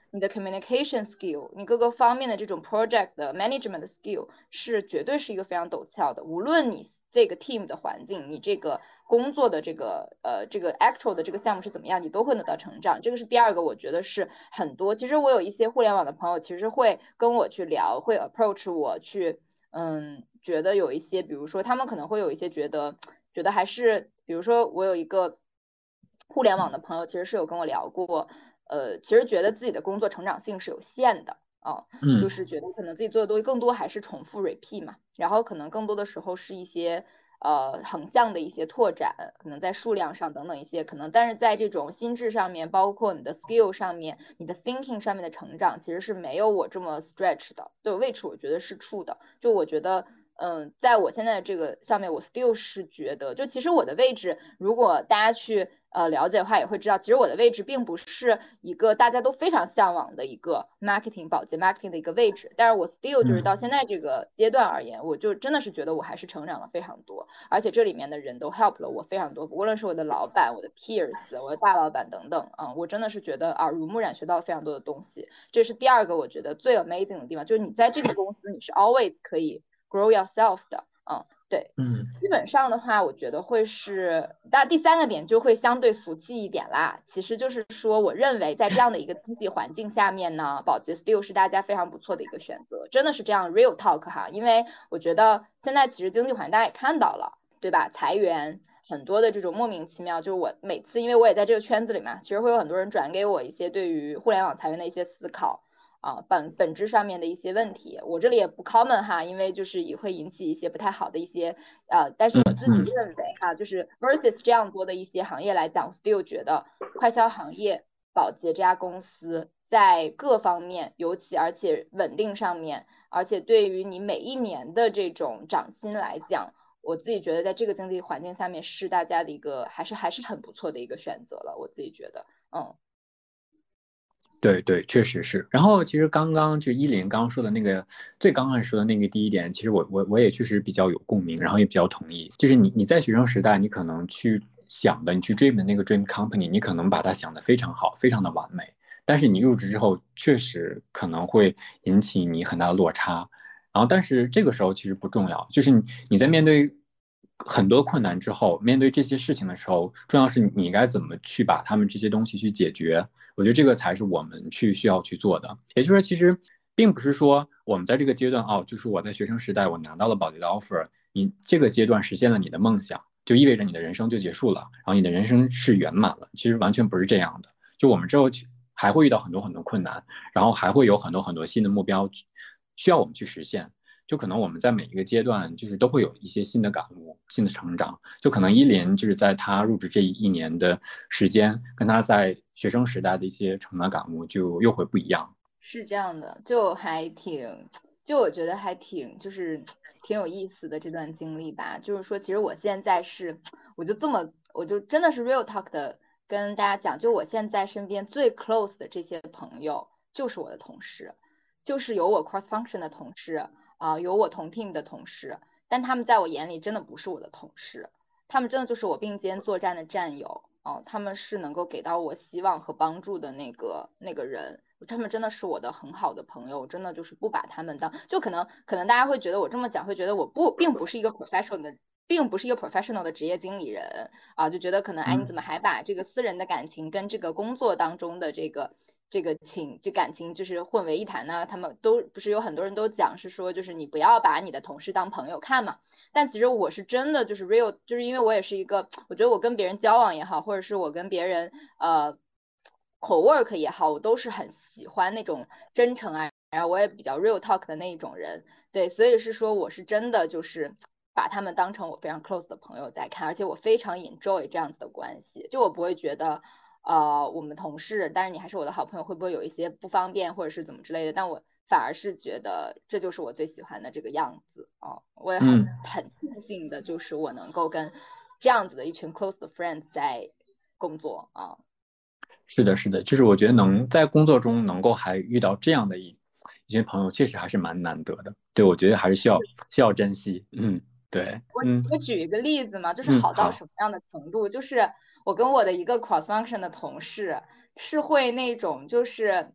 你的 communication skill， 你各个方面的这种 project 的 management skill 是绝对是一个非常陡峭的。无论你这个 team 的环境，你这个工作的这个actual 的这个项目是怎么样，你都会得到成长。这个是第二个，我觉得是很多。其实我有一些互联网的朋友，其实会跟我去聊，会 approach 我去，觉得有一些，比如说他们可能会有一些觉得还是，比如说我有一个互联网的朋友，其实是有跟我聊过。其实觉得自己的工作成长性是有限的啊，就是觉得可能自己做的东西更多还是重复 repeat 嘛，然后可能更多的时候是一些横向的一些拓展，可能在数量上等等一些可能，但是在这种心智上面，包括你的 skill 上面，你的 thinking 上面的成长，其实是没有我这么 stretch 的。对 which 我觉得是 true 的，就我觉得。在我现在的这个上面，我 still 是觉得，就其实我的位置，如果大家去了解的话，也会知道，其实我的位置并不是一个大家都非常向往的一个 marketing 保洁 marketing 的一个位置，但是我 still 就是到现在这个阶段而言，我就真的是觉得我还是成长了非常多，而且这里面的人都 help 了我非常多，无论是我的老板、我的 peers、我的大老板等等啊，我真的是觉得耳濡目染学到了非常多的东西，这是第二个我觉得最 amazing 的地方，就是你在这个公司你是 always 可以 grow yourself 的，对，基本上的话，我觉得会是，但第三个点就会相对俗气一点啦。其实就是说，我认为在这样的一个经济环境下面呢，保洁 still 是大家非常不错的一个选择，真的是这样 real talk 哈。因为我觉得现在其实经济环境大家也看到了，对吧？裁员很多的这种莫名其妙，就是我每次因为我也在这个圈子里嘛，其实会有很多人转给我一些对于互联网裁员的一些思考。本质上面的一些问题，我这里也不 comment 哈，因为就是也会引起一些不太好的一些但是我自己认为哈，就是 versus 这样多的一些行业来讲，我 still 觉得快销行业保洁这家公司在各方面，而且稳定上面，而且对于你每一年的这种涨薪来讲，我自己觉得在这个经济环境下面是大家的一个还是很不错的一个选择了，我自己觉得， 对对，确实是。然后其实刚刚就依林刚刚说的那个最刚开始说的那个第一点，其实我也确实比较有共鸣，然后也比较同意。就是你在学生时代，你可能去想的，你去 dream 的那个 dream company，你可能把它想得非常好，非常的完美。但是你入职之后，确实可能会引起你很大的落差。然后但是这个时候其实不重要，就是你在面对很多困难之后，面对这些事情的时候，重要是你该怎么去把他们这些东西去解决。我觉得这个才是我们需要去做的。也就是说，其实并不是说我们在这个阶段就是我在学生时代我拿到了保洁的 offer，你这个阶段实现了你的梦想，就意味着你的人生就结束了，然后你的人生是圆满了。其实完全不是这样的。就我们之后还会遇到很多很多困难，然后还会有很多很多新的目标需要我们去实现。就可能我们在每一个阶段，就是都会有一些新的感悟、新的成长。就可能依林就是在他入职这一年的时间，跟他在学生时代的一些成长感悟就又会不一样。 是这样的，就我觉得还挺，就是挺有意思的这段经历吧。就是说，其实我现在是，我就真的是 real talk 的跟大家讲，就我现在身边最 close 的这些朋友，就是我的同事，就是有我 cross function 的同事有我同 team 的同事，但他们在我眼里真的不是我的同事，他们真的就是我并肩作战的战友。他们是能够给到我希望和帮助的那个人，他们真的是我的很好的朋友，我真的就是不把他们当，就可能大家会觉得我这么讲，会觉得我并不是一个 professional 的。并不是一个 professional 的职业经理人就觉得可能哎，你怎么还把这个私人的感情跟这个工作当中的这感情就是混为一谈呢？他们都不是有很多人都讲是说，就是你不要把你的同事当朋友看嘛。但其实我是真的就是 real，就是因为我也是一个，我觉得我跟别人交往也好，或者是我跟别人口 work 也好，我都是很喜欢那种真诚然后我也比较 real talk 的那一种人，对，所以是说我是真的就是把他们当成我非常 close 的朋友在看，而且我非常 enjoy 这样子的关系，就我不会觉得我们同事，但是你还是我的好朋友，会不会有一些不方便或者是怎么之类的？但我反而是觉得这就是我最喜欢的这个样子我也很庆幸的，就是我能够跟这样子的一群 close 的 friends 在工作是的，是的，就是我觉得能在工作中能够还遇到这样的一群朋友，确实还是蛮难得的。对，我觉得还是需要珍惜。对， 我举一个例子嘛，就是好到好， 什么样的程度？就是我跟我的一个 cross function 的同事是会那种，就是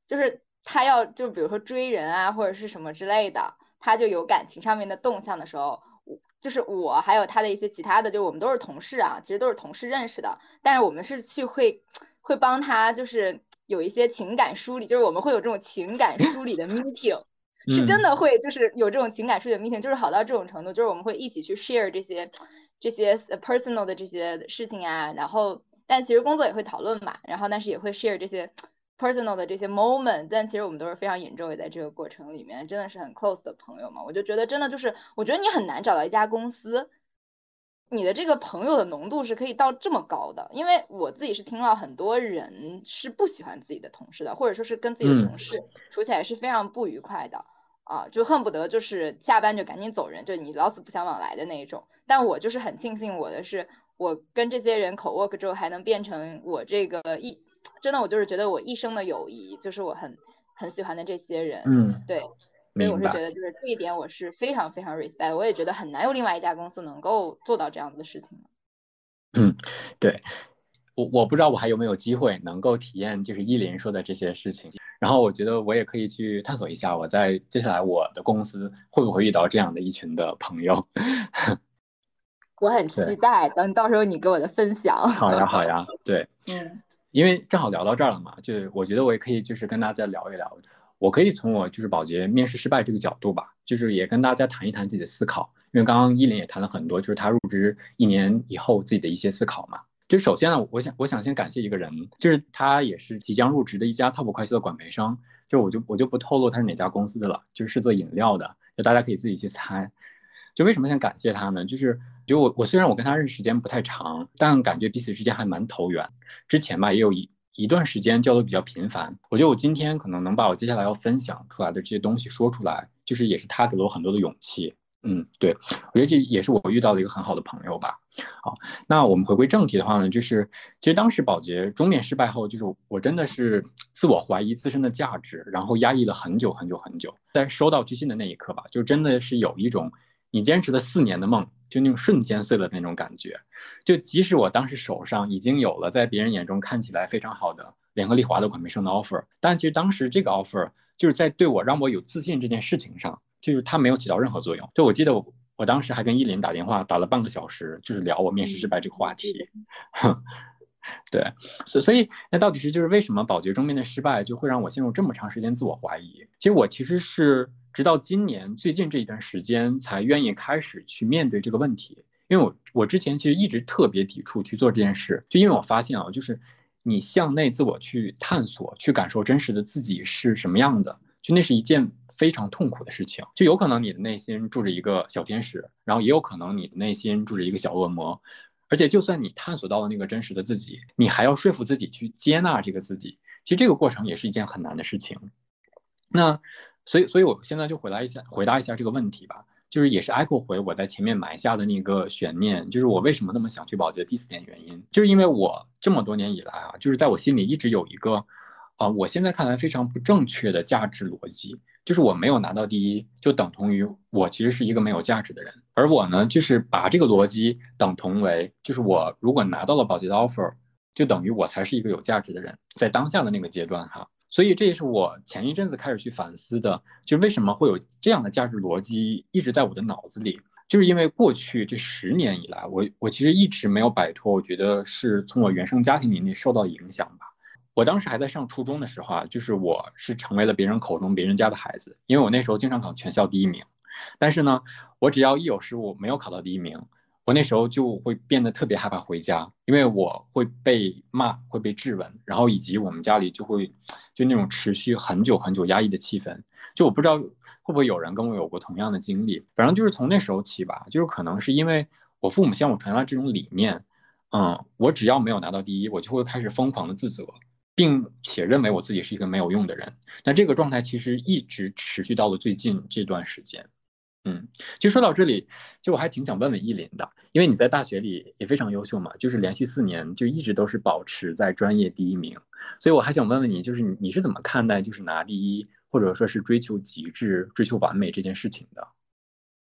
就是他要就比如说追人啊或者是什么之类的，他就有感情上面的动向的时候，就是我还有他的一些其他的，就我们都是同事啊，其实都是同事认识的，但是我们是去会帮他就是有一些情感梳理，就是我们会有这种情感梳理的 meeting。是真的会就是有这种情感梳理的 meeting，就是好到这种程度，就是我们会一起去 share 这些 personal 的这些事情啊，然后但其实工作也会讨论嘛，然后但是也会 share 这些 personal 的这些 moment，但其实我们都是非常 enjoy 在这个过程里面，真的是很 close 的朋友嘛。我就觉得真的就是，我觉得你很难找到一家公司，你的这个朋友的浓度是可以到这么高的，因为我自己是听到很多人是不喜欢自己的同事的，或者说是跟自己的同事处起来是非常不愉快的。啊，就恨不得就是下班就赶紧走人，就你老死不相往来的那一种。但我就是很庆幸我的是，我跟这些人口 work 之后，还能变成我这个真的我就是觉得我一生的友谊，就是我很喜欢的这些人。对，所以我明白。 是觉得就是这一点我是非常非常 respect，我也觉得很难有另外一家公司能够做到这样子的事情。 对，我不知道我还有没有机会能够体验就是依林说的这些事情，然后我觉得我也可以去探索一下，我在接下来我的公司会不会遇到这样的一群的朋友。 我很期对， 待，等到时候你给我的分享。 好呀，好呀，对， 嗯因为正好聊到这儿了嘛，就我觉得我也可以就是跟大家聊一聊，我可以从我就是保洁面试失败这个角度吧，就是也跟大家谈一谈自己的思考，因为刚刚依林也谈了很多，就是他入职1年以后自己的一些思考嘛。就首先呢，我想先感谢一个人，就是他也是即将入职的一家 TOP 快速的管培生，就我就不透露他是哪家公司的了，就是做饮料的，就大家可以自己去猜。就为什么想感谢他呢？就我虽然我跟他认识时间不太长，但感觉彼此之间还蛮投缘。之前吧也有一段时间交流比较频繁，我觉得我今天可能能把我接下来要分享出来的这些东西说出来，就是也是他给了我很多的勇气。对，我觉得这也是我遇到的一个很好的朋友吧。好，那我们回归正题的话呢，就是其实当时保洁中面失败后，就是我真的是自我怀疑自身的价值，然后压抑了很久很久很久，在收到拒信的那一刻吧，就真的是有一种你坚持了4年的梦，就那种瞬间碎了的那种感觉。就即使我当时手上已经有了在别人眼中看起来非常好的联合利华的管培生的 offer，但其实当时这个 offer 就是在对我让我有自信这件事情上，就是它没有起到任何作用。就我记得我当时还跟依林打电话打了半个小时，就是聊我面试失败这个话题。对，所以那到底是就是为什么保洁中面的失败就会让我陷入这么长时间自我怀疑？其实是直到今年最近这一段时间才愿意开始去面对这个问题，因为我之前其实一直特别抵触去做这件事，就因为我发现啊，就是你向内自我去探索，去感受真实的自己是什么样的，就那是一件非常痛苦的事情，就有可能你的内心住着一个小天使，然后也有可能你的内心住着一个小恶魔。而且，就算你探索到了那个真实的自己，你还要说服自己去接纳这个自己。其实这个过程也是一件很难的事情。那所以我现在就回答一下这个问题吧，就是也是 echo 回我在前面埋下的那个悬念，就是我为什么那么想去保洁第4点原因，就是因为我这么多年以来啊，就是在我心里一直有一个，我现在看来非常不正确的价值逻辑，就是我没有拿到第一，就等同于我其实是一个没有价值的人，而我呢，就是把这个逻辑等同为，就是我如果拿到了保洁的 offer，就等于我才是一个有价值的人，在当下的那个阶段哈。所以这也是我前一阵子开始去反思的，就是为什么会有这样的价值逻辑一直在我的脑子里，就是因为过去这10年以来，我其实一直没有摆脱，我觉得是从我原生家庭里面受到影响吧。我当时还在上初中的时候啊，就是我是成为了别人口中别人家的孩子，因为我那时候经常考全校第一名，但是呢，我只要一有失误没有考到第一名，我那时候就会变得特别害怕回家，因为我会被骂，会被质问，然后以及我们家里就那种持续很久很久压抑的气氛。就我不知道会不会有人跟我有过同样的经历，反正就是从那时候起吧，就是可能是因为我父母向我传达这种理念，我只要没有拿到第一，我就会开始疯狂的自责，并且认为我自己是一个没有用的人。那这个状态其实一直持续到了最近这段时间。其实说到这里，就我还挺想问问依林的，因为你在大学里也非常优秀嘛，就是连续4年就一直都是保持在专业第一名，所以我还想问问你，就是你是怎么看待就是拿第一，或者说是追求极致、追求完美这件事情的？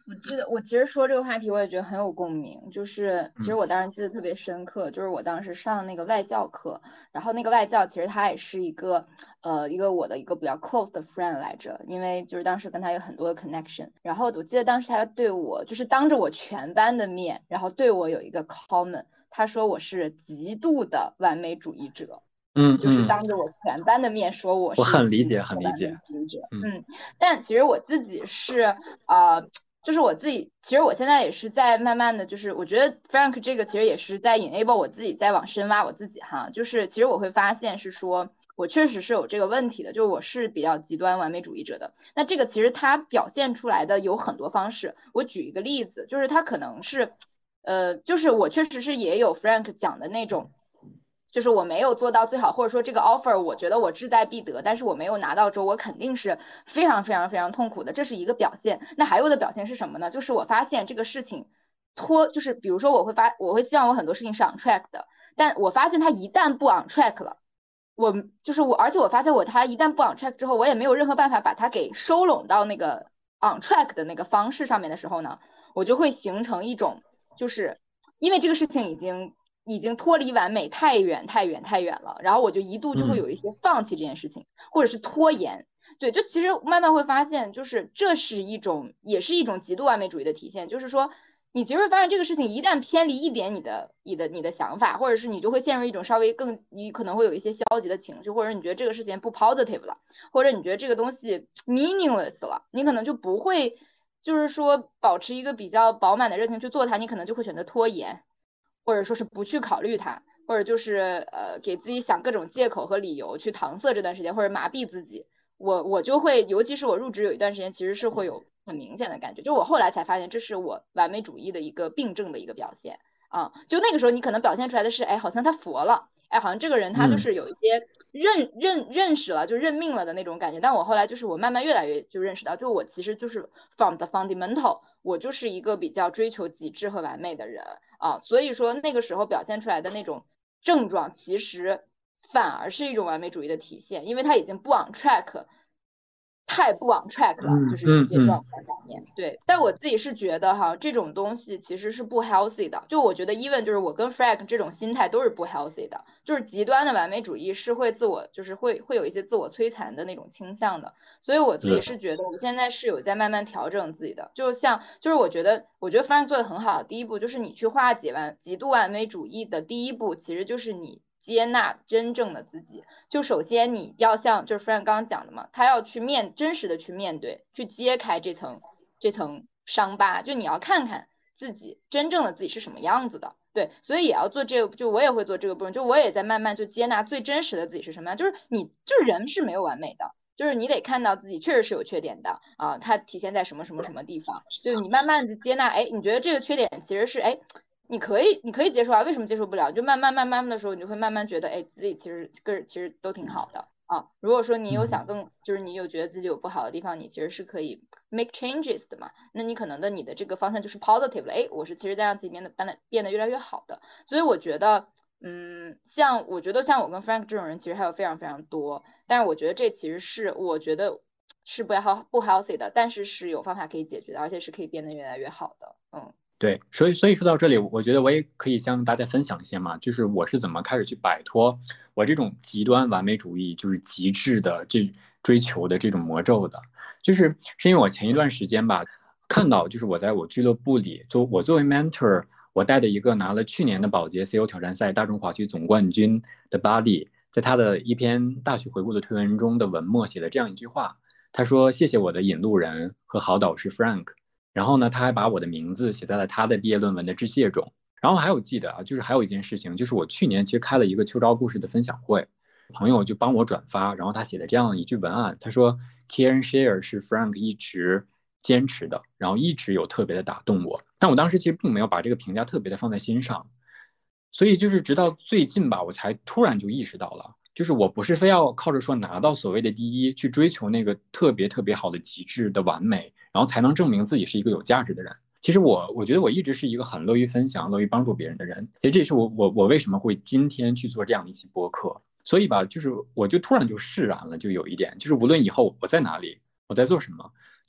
我记得我其实说这个话题，我也觉得很有共鸣。就是其实我当时记得特别深刻，就是我当时上那个外教课，然后那个外教其实他也是一个我的一个比较 close 的 friend 来着，因为就是当时跟他有很多的 connection。然后我记得当时他对我就是当着我全班的面，然后对我有一个 comment，他说我是极度的完美主义者。就是嗯嗯， 当着我全班的面说我我是很理解， 极度的完美很理解。 主义者。 嗯但其实我自己是就是我自己，其实我现在也是在慢慢的就是我觉得 Frank 这个其实也是在 enable 我自己在往深挖我自己哈，就是其实我会发现是说我确实是有这个问题的，就是我是比较极端完美主义者的。那这个其实它表现出来的有很多方式，我举一个例子，就是它可能是就是我确实是也有 Frank 讲的那种。就是我没有做到最好，或者说这个 offer 我觉得我志在必得，但是我没有拿到之后，我肯定是非常非常非常痛苦的，这是一个表现。那还有的表现是什么呢？就是我发现这个事情就是比如说我会希望我很多事情是 on track 的，但我发现它一旦不 on track 了，而且我发现它一旦不 on track 之后，我也没有任何办法把它给收拢到那个 on track 的那个方式上面的时候呢，我就会形成一种就是因为这个事情已经脱离完美太远太远太远了，然后我就一度就会嗯有一些放弃这件事情，或者是拖延。对，就其实慢慢会发现，就是这是也是一种极度完美主义的体现。就是说，你其实会发现这个事情一旦偏离一点你的想法，或者是你就会陷入一种你可能会有一些消极的情绪，或者你觉得这个事情不 positive 了，或者你觉得这个东西 meaningless 了，你可能就不会，就是说保持一个比较饱满的热情去做它，你可能就会选择拖延。或者说是不去考虑它，或者就是给自己想各种借口和理由去搪塞这段时间，或者麻痹自己。我就会，尤其是我入职有一段时间，其实是会有很明显的感觉。就我后来才发现，这是我完美主义的一个病症的一个表现啊。就那个时候，你可能表现出来的是，哎，好像他佛了，哎，好像这个人他就嗯是有一些认识了，就认命了的那种感觉。但我后来就是我慢慢越来越就认识到，就我其实就是 from the fundamental，我就是一个比较追求极致和完美的人。啊，所以说那个时候表现出来的那种症状，其实反而是一种完美主义的体现，因为他已经不 on track，太不 on track 了，就嗯是有些状嗯嗯， 况下面，对。但我自己是觉得哈，这种东西其实是不 healthy 的。就我觉得，even 就是我跟 Frank 这种心态都是不 healthy 的，就是极端的完美主义是会就是会有一些自我摧残的那种倾向的。所以我自己是， 是觉得，我现在是有在慢慢调整自己的。就是我觉得 Frank 做的很好，第一步就是你去化解极度完美主义的第一步，其实就是你接纳真正的自己。就首先你要像就是 Frank 刚刚讲的嘛，他要真实的去面对，去揭开这层伤疤，就你要看看自己真正的自己是什么样子的。对，所以也要做这个，就我也会做这个部分，就我也在慢慢就接纳最真实的自己是什么样，就是就是人是没有完美的，就是你得看到自己确实是有缺点的啊，它体现在什么什么什么地方，就是你慢慢的接纳，哎，你觉得这个缺点其实是哎你可以接受啊，为什么接受不了？就慢慢的时候，你就会慢慢觉得，哎，自己其实都挺好的啊。如果说你有嗯。 想就是你有觉得自己有不好的地方，你其实是可以 make changes 的嘛。那你可能你的这个方向就是 positive 了，哎，我是其实在让自己变得越来越好的。所以我觉得，我觉得像我跟 Frank 这种人，其实还有非常非常多。但是我觉得这其实是我觉得是不 healthy 的，但是有方法可以解决的，而且是可以变得越来越好的。 对，所以说到这里，我觉得我也可以向大家分享一些嘛，就是我是怎么开始去摆脱我这种极端完美主义，就是极致的追求的这种魔咒的，是因为我前一段时间吧，看到就是我在我俱乐部里我作为 mentor，我带的一个拿了去年的保洁 CEO 挑战赛大中华区总冠军的 Buddy，在他的一篇大学回顾的推文中的文末写了这样一句话，他说：“谢谢我的引路人和好导师 Frank。”然后呢，他还把我的名字写在了他的毕业论文的致谢中。然后还有记得啊，就是还有一件事情，就是我去年其实开了一个秋招故事的分享会，朋友就帮我转发，然后他写的这样一句文案，他说 “Care and Share 是 Frank 一直坚持的，然后一直有特别的打动我。”但我当时其实并没有把这个评价特别的放在心上，所以就是直到最近吧，我才突然就意识到了，就是我不是非要靠着说拿到所谓的第一去追求那个特别特别好的极致的完美，然后才能证明自己是一个有价值的人。其实我觉得我一直是一个很乐于分享、乐于帮助别人的人。其实这也是我为什么会今天去做这样一期播客。所以吧，就是我就突然就释然了，就有一点，就是无论以后我在哪里，我在做什么，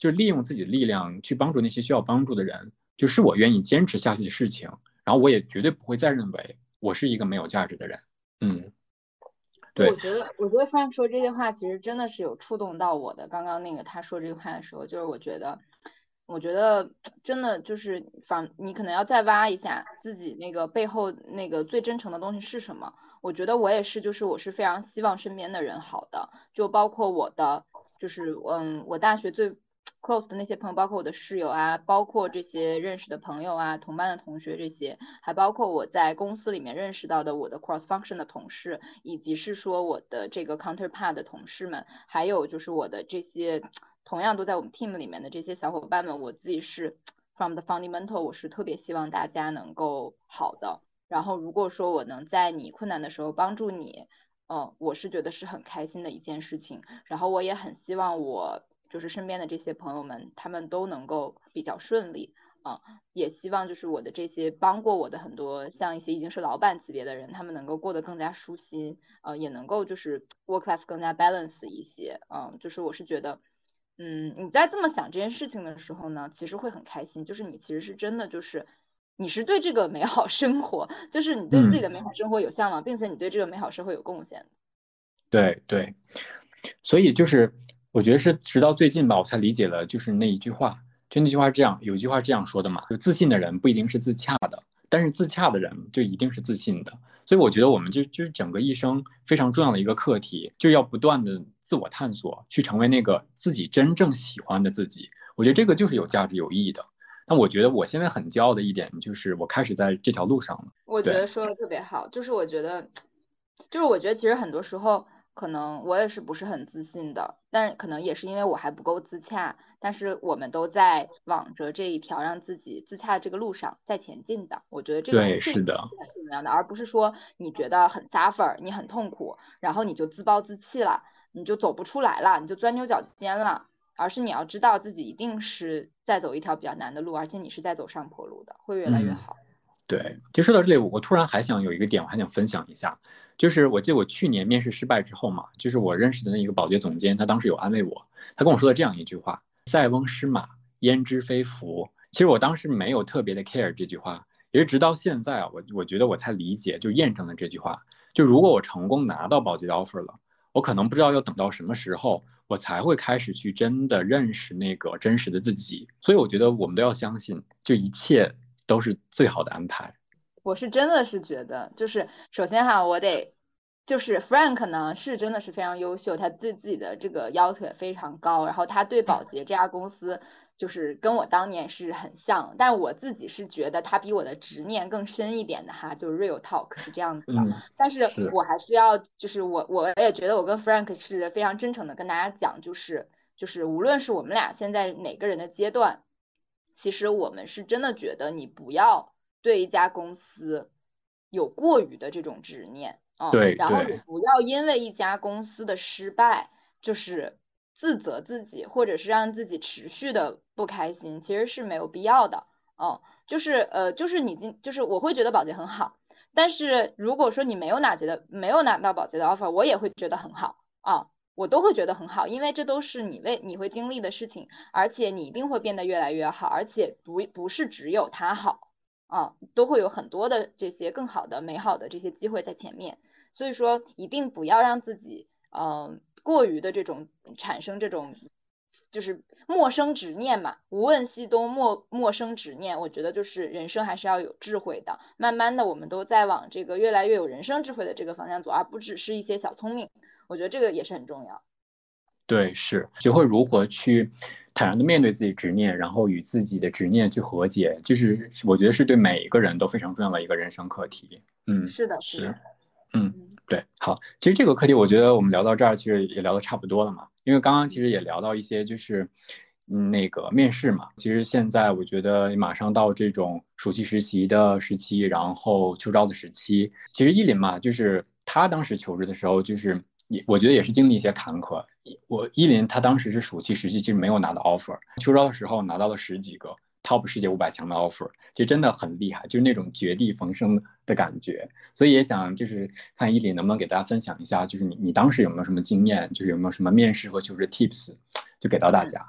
就利用自己的力量去帮助那些需要帮助的人，就是我愿意坚持下去的事情。然后我也绝对不会再认为我是一个没有价值的人。嗯，对， 我觉得 Frank 说这些话其实真的是有触动到我的。刚刚那个他说这句话的时候，就是我觉得真的就是你可能要再挖一下自己那个背后那个最真诚的东西是什么。我觉得我也是，就是我是非常希望身边的人好的，就包括我的，就是我大学最 close 的那些朋友，包括我的室友啊，包括这些认识的朋友啊，同班的同学这些，还包括我在公司里面认识到的我的 cross function 的同事，以及是说我的这个 counterpart 的同事们，还有就是我的这些同样都在我们 team 里面的这些小伙伴们，我自己是 from the fundamental，我是特别希望大家能够好的。然后如果说我能在你困难的时候帮助你，我是觉得是很开心的一件事情。然后我也很希望我就是身边的这些朋友们，他们都能够比较顺利。也希望就是我的这些帮过我的很多像一些已经是老板级别的人，他们能够过得更加舒心，也能够就是 work life 更加 balance 一些。就是我是觉得，你在这么想这件事情的时候呢，其实会很开心，就是你其实是真的就是你是对这个美好生活，就是你对自己嗯， 的美好生活有向往，并且你对这个美好生活有贡献。 对对。所以就是我觉得是直到最近吧，我才理解了，就是那一句话，就那句话是这样，有一句话是这样说的嘛，就自信的人不一定是自洽的，但是自洽的人就一定是自信的。所以我觉得我们就是整个一生非常重要的一个课题，就要不断的自我探索，去成为那个自己真正喜欢的自己。我觉得这个就是有价值有意义的。那我觉得我现在很骄傲的一点就是我开始在这条路上了。 我觉对得说的特别好，就是我觉得，就是我觉得其实很多时候可能我也是不是很自信的，但是可能也是因为我还不够自洽，但是我们都在往着这一条让自己自洽的这个路上在前进的。我觉得这个对， 这个是的， 是很重要的，而不是说你觉得很 suffer，你很痛苦，然后你就自暴自弃了，你就走不出来了，你就钻牛角尖了。而是你要知道自己一定是在走一条比较难的路，而且你是在走上坡路的，会越来越嗯。 好。 对，就说到这里，我突然还想有一个点，我还想分享一下，就是我记得我去年面试失败之后嘛，就是我认识的那一个保洁总监，他当时有安慰我，他跟我说了这样一句话：“塞翁失马，焉知非福。”其实我当时没有特别的 care 这句话，也是直到现在啊，我觉得我才理解，就验证了这句话。就如果我成功拿到保洁的 offer 了，我可能不知道要等到什么时候，我才会开始去真的认识那个真实的自己。所以我觉得我们都要相信，就一切都是最好的安排。 我是真的是觉得，就是首先哈，就是 Frank 呢是真的是非常优秀，他对自己的这个要求也非常高，然后他对宝洁这家公司就是跟我当年是很像，但我自己是觉得他比我的执念更深一点的哈，就是 real talk 是这样子的， 嗯， 但是是， 我还是要就是我也觉得我跟 Frank 是非常真诚的跟大家讲，就是无论是我们俩现在哪个人的阶段，其实我们是真的觉得你不要对一家公司有过于的这种执念然后也对对不要因为一家公司的失败就是自责自己，或者是让自己持续的不开心，其实是没有必要的。就是就是我会觉得保洁很好，但是如果说你没有拿到保洁的 offer，我也会觉得很好我都会觉得很好，因为这都是你会经历的事情，而且你一定会变得越来越好，而且不是只有他好都会有很多的这些更好的、美好的这些机会在前面。所以说，一定不要让自己过于的这种产生这种就是陌生执念嘛，无问西东，陌生执念。我觉得就是人生还是要有智慧的，慢慢的我们都在往这个越来越有人生智慧的这个方向走，而不只是一些小聪明。我觉得这个也是很重要。 对，是学会如何去坦然的面对自己执念，然后与自己的执念去和解，就是我觉得是对每一个人都非常重要的一个人生课题。嗯， 是的，是是， 的， 嗯， 嗯对，好，其实这个课题我觉得我们聊到这儿，其实也聊得差不多了嘛，因为刚刚其嗯实也聊到一些就是那个面试嘛，其实现在我觉得马上到这种暑期实习的时期，然后秋招的时期，其实依林嘛，就是他当时求职的时候，就是我觉得也是经历一些坎坷。依林他当时是暑期实习，其实没有拿到 offer，秋招的时候拿到了10几个 top 世界500强的 offer，其实真的很厉害，就是那种绝地逢生的感觉。所以也想就是看依林能不能给大家分享一下，就是你当时有没有什么经验，就是有没有什么面试和求职 tips，就给到大嗯。 家。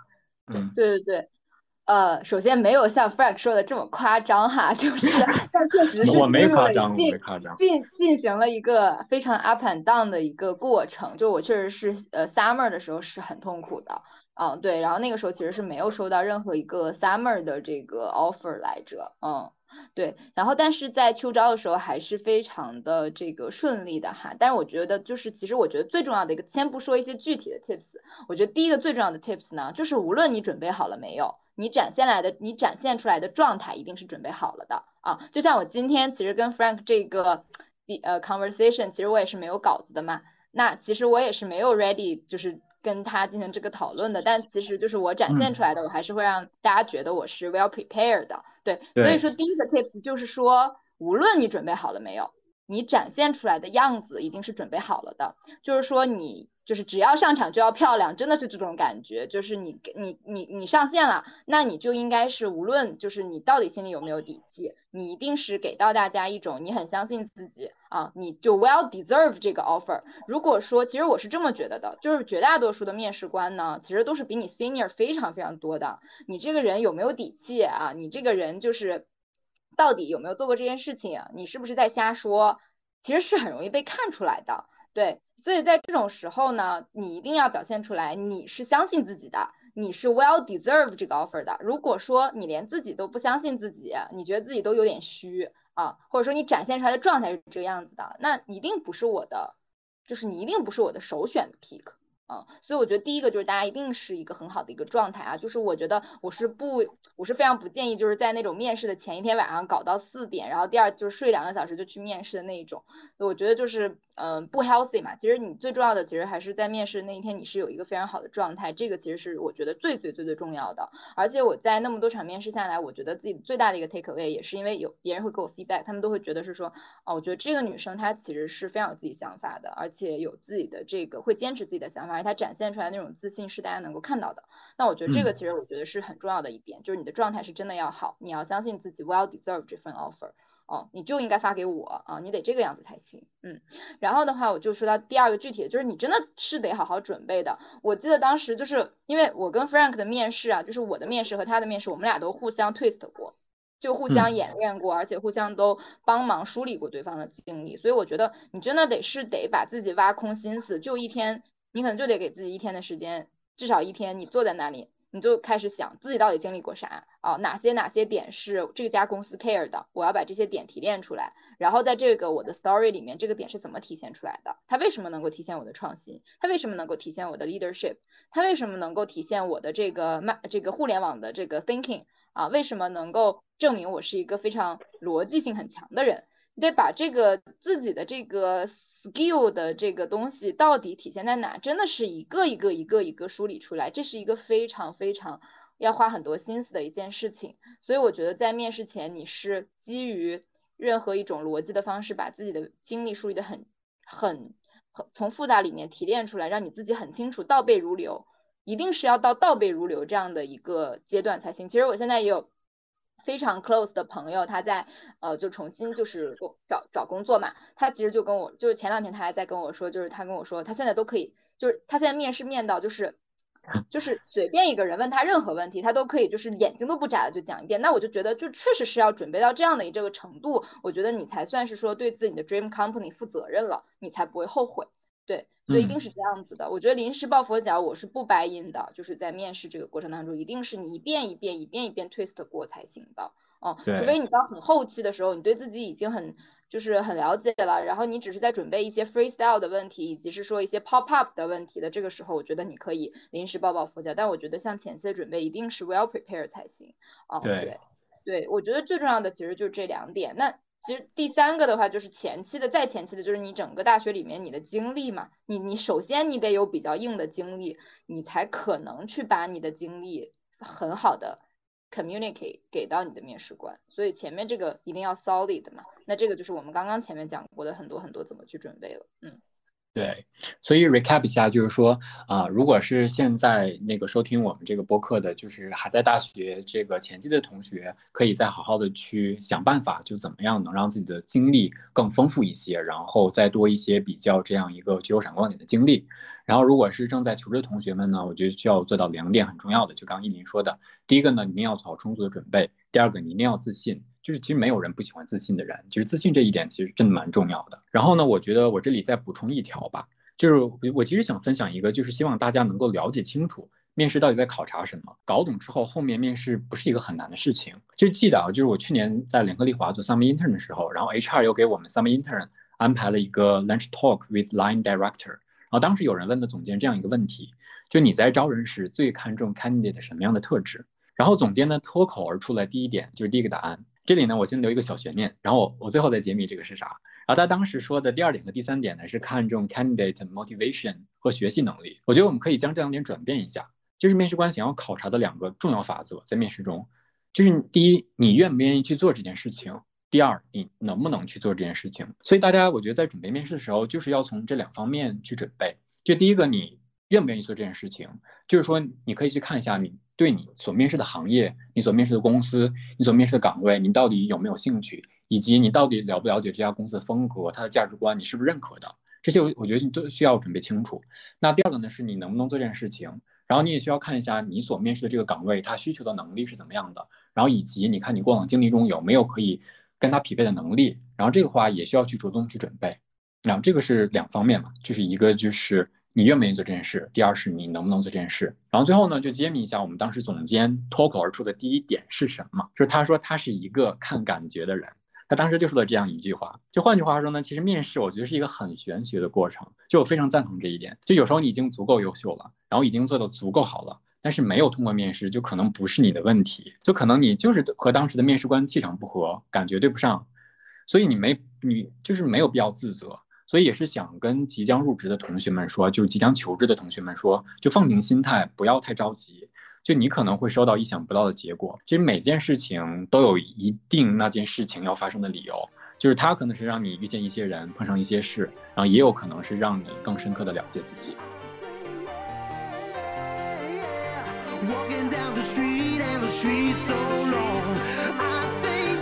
嗯， 对对对，首先没有像 Frank 说的这么夸张哈，就是但确实是我没进入了夸张，我没进夸张。 进行了一个非常 up and down 的一个过程。就我确实是summer 的时候是很痛苦的，对，然后那个时候其实是没有收到任何一个 summer 的这个 offer 来着，对，然后但是在秋招的时候还是非常的这个顺利的哈。但是我觉得就是其实我觉得最重要的一个，先不说一些具体的 tips。我觉得第一个最重要的 tips 呢，就是无论你准备好了没有，你展现出来的状态一定是准备好了的啊。就像我今天其实跟 Frank 这个conversation，其实我也是没有稿子的嘛。那其实我也是没有 ready，就是跟他进行这个讨论的。但其实就是我展现出嗯， 来的，我还是会让大家觉得我是 well prepared 的。对，所以对说第一个 tips 就是说，无论你准备好了没有，你展现出来的样子一定是准备好了的。就是说你就是只要上场就要漂亮，真的是这种感觉。就是你上线了，那你就应该是无论就是你到底心里有没有底气，你一定是给到大家一种你很相信自己啊，你就 well deserve 这个 offer。如果说其实我是这么觉得的，就是绝大多数的面试官呢，其实都是比你 senior 非常非常多的。你这个人有没有底气啊？你这个人就是到底有没有做过这件事情啊？你是不是在瞎说？其实是很容易被看出来的。对，所以在这种时候呢，你一定要表现出来，你是相信自己的，你是 well deserve 这个 offer 的。如果说你连自己都不相信自己，你觉得自己都有点虚啊，或者说你展现出来的状态是这个样子的，那一定不是我的，就是你一定不是我的首选的 pick。所以我觉得第一个就是大家一定是一个很好的一个状态啊，就是我觉得我是非常不建议就是在那种面试的前一天晚上搞到4点，然后第二就是睡2个小时就去面试的那一种。我觉得就是不 healthy 嘛。其实你最重要的其实还是在面试那一天你是有一个非常好的状态，这个其实是我觉得最重要的。而且我在那么多场面试下来，我觉得自己最大的一个 take away 也是因为有别人会给我 feedback，他们都会觉得是说，我觉得这个女生她其实是非常有自己想法的，而且有自己的这个会坚持自己的想法，而且她展现出来那种自信是大家能够看到的。那我觉得这个嗯， 其实我觉得是很重要的一点，就是你的状态是真的要好，你要相信自己 well deserve 这份 offer。你就应该发给我啊，你得这个样子才行。然后的话，我就说到第二个具体的，就是你真的是得好好准备的。我记得当时就是因为我跟 Frank 的面试啊，就是我的面试和他的面试，我们俩都互相 twist 过，就互相嗯， 演练过，而且互相都帮忙梳理过对方的经历。所以我觉得你真的得把自己挖空心思，就一天，你可能就得给自己一天的时间，至少一天，你坐在那里，你就开始想自己到底经历过啥啊，哪些点是这家公司 care 的，我要把这些点提炼出来。然后在这个我的 story 里面，这个点是怎么体现出来的？它为什么能够体现我的创新？它为什么能够体现我的 leadership？它为什么能够体现我的这个互联网的这个 thinking 啊？为什么能够证明我是一个非常逻辑性很强的人？你得把这个自己的这个 skill 的这个东西到底体现在哪，真的是一个梳理出来，这是一个非常要花很多心思的一件事情。所以我觉得在面试前，你是基于任何一种逻辑的方式，把自己的经历梳理的很从复杂里面提炼出来，让你自己很清楚，倒背如流，一定是要到倒背如流这样的一个阶段才行。其实我现在也有非常 close 的朋友，他在就重新就是找工作嘛，他其实就跟我就是前2天他还在跟我说，就是他跟我说他现在都可以，就是他现在面试面到就是随便一个人问他任何问题，他都可以就是眼睛都不眨的就讲一遍。那我就觉得就确实是要准备到这样的这个程度，我觉得你才算是说对自己的 dream company 负责任了，你才不会后悔。对，所以一定是嗯， 这样子的。我觉得临时抱佛脚我是不白音的，就是在面试这个过程当中，一定是你一遍 twist 过才行的。除非对。 你到很后期的时候，你对自己已经很了解了，然后你只是在准备一些 freestyle 的问题，以及是说一些 pop up 的问题的，这个时候我觉得你可以临时抱佛脚，但我觉得像前期的准备一定是 well prepared 才行。 对， 对，对，我觉得最重要的其实就是这2点。那其实第三个的话，就是再前期的，就是你整个大学里面你的经历嘛，你首先你得有比较硬的经历，你才可能去把你的经历很好的 communicate 给到你的面试官。所以前面这个一定要 solid 嘛，那这个就是我们刚刚前面讲过的很多怎么去准备了。 对，所以 recap 一下，就是说，如果是现在那个收听我们这个播客的，就是还在大学这个前期的同学，可以再好好的去想办法，就怎么样能让自己的经历更丰富一些，然后再多一些比较这样一个具有闪光点的经历。然后，如果是正在求职的同学们呢，我觉得需要做到2点很重要的，就刚刚依林说的，第一个呢，你一定要做好充足的准备；第二个，你一定要自信。就是其实没有人不喜欢自信的人，其实自信这一点其实真的蛮重要的。然后呢，我觉得我这里再补充一条吧，就是我其实想分享一个，就是希望大家能够了解清楚面试到底在考察什么，搞懂之后，后面面试不是一个很难的事情。就记得啊，就是我去年在联合利华做 Summer Intern 的时候，然后 HR 又给我们 Summer Intern 安排了一个 lunch talk with line director，然后当时有人问了总监这样一个问题，就你在招人时最看重 candidate 什么样的特质？然后总监呢脱口而出来第一点就是第一个答案。这里呢，我先留一个小悬念，然后我最后再解密这个是啥。然后他当时说的第二点和第三点呢，是看重 candidate motivation 和学习能力。我觉得我们可以将这2点转变一下，就是面试官想要考察的2个重要法则，在面试中，就是第一，你愿不愿意去做这件事情；第二，你能不能去做这件事情。所以大家，我觉得在准备面试的时候，就是要从这2方面去准备。就第一个，你愿不愿意做这件事情，就是说你可以去看一下你对你所面试的行业、你所面试的公司、你所面试的岗位，你到底有没有兴趣，以及你到底了不了解这家公司的风格、它的价值观，你是不是认可的，这些我觉得你都需要准备清楚。那第二个呢，是你能不能做这件事情，然后你也需要看一下你所面试的这个岗位，它需求的能力是怎么样的，然后以及你看你过往经历中有没有可以跟它匹配的能力，然后这个话也需要去着重去准备。然后这个是2方面嘛，就是一个就是你愿不愿意做这件事，第二是你能不能做这件事。然后最后呢，就揭秘一下我们当时总监脱口而出的第一点是什么，就是他说他是一个看感觉的人。他当时就说了这样一句话，就换句话说呢，其实面试我觉得是一个很玄学的过程，就我非常赞同这一点。就有时候你已经足够优秀了，然后已经做得足够好了，但是没有通过面试，就可能不是你的问题，就可能你就是和当时的面试官气场不合，感觉对不上，所以你就是没有必要自责。所以也是想跟即将入职的同学们说，就是即将求职的同学们说，就放平心态，不要太着急。就你可能会收到意想不到的结果。其实每件事情都有一定那件事情要发生的理由，就是它可能是让你遇见一些人，碰上一些事，然后也有可能是让你更深刻的了解自己。Walking down the street and the street so long, I say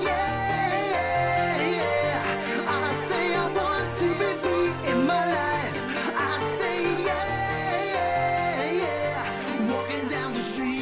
yeah, yeah. I say I want to be free in my life. I say yeah, yeah, yeah. Walking down the street.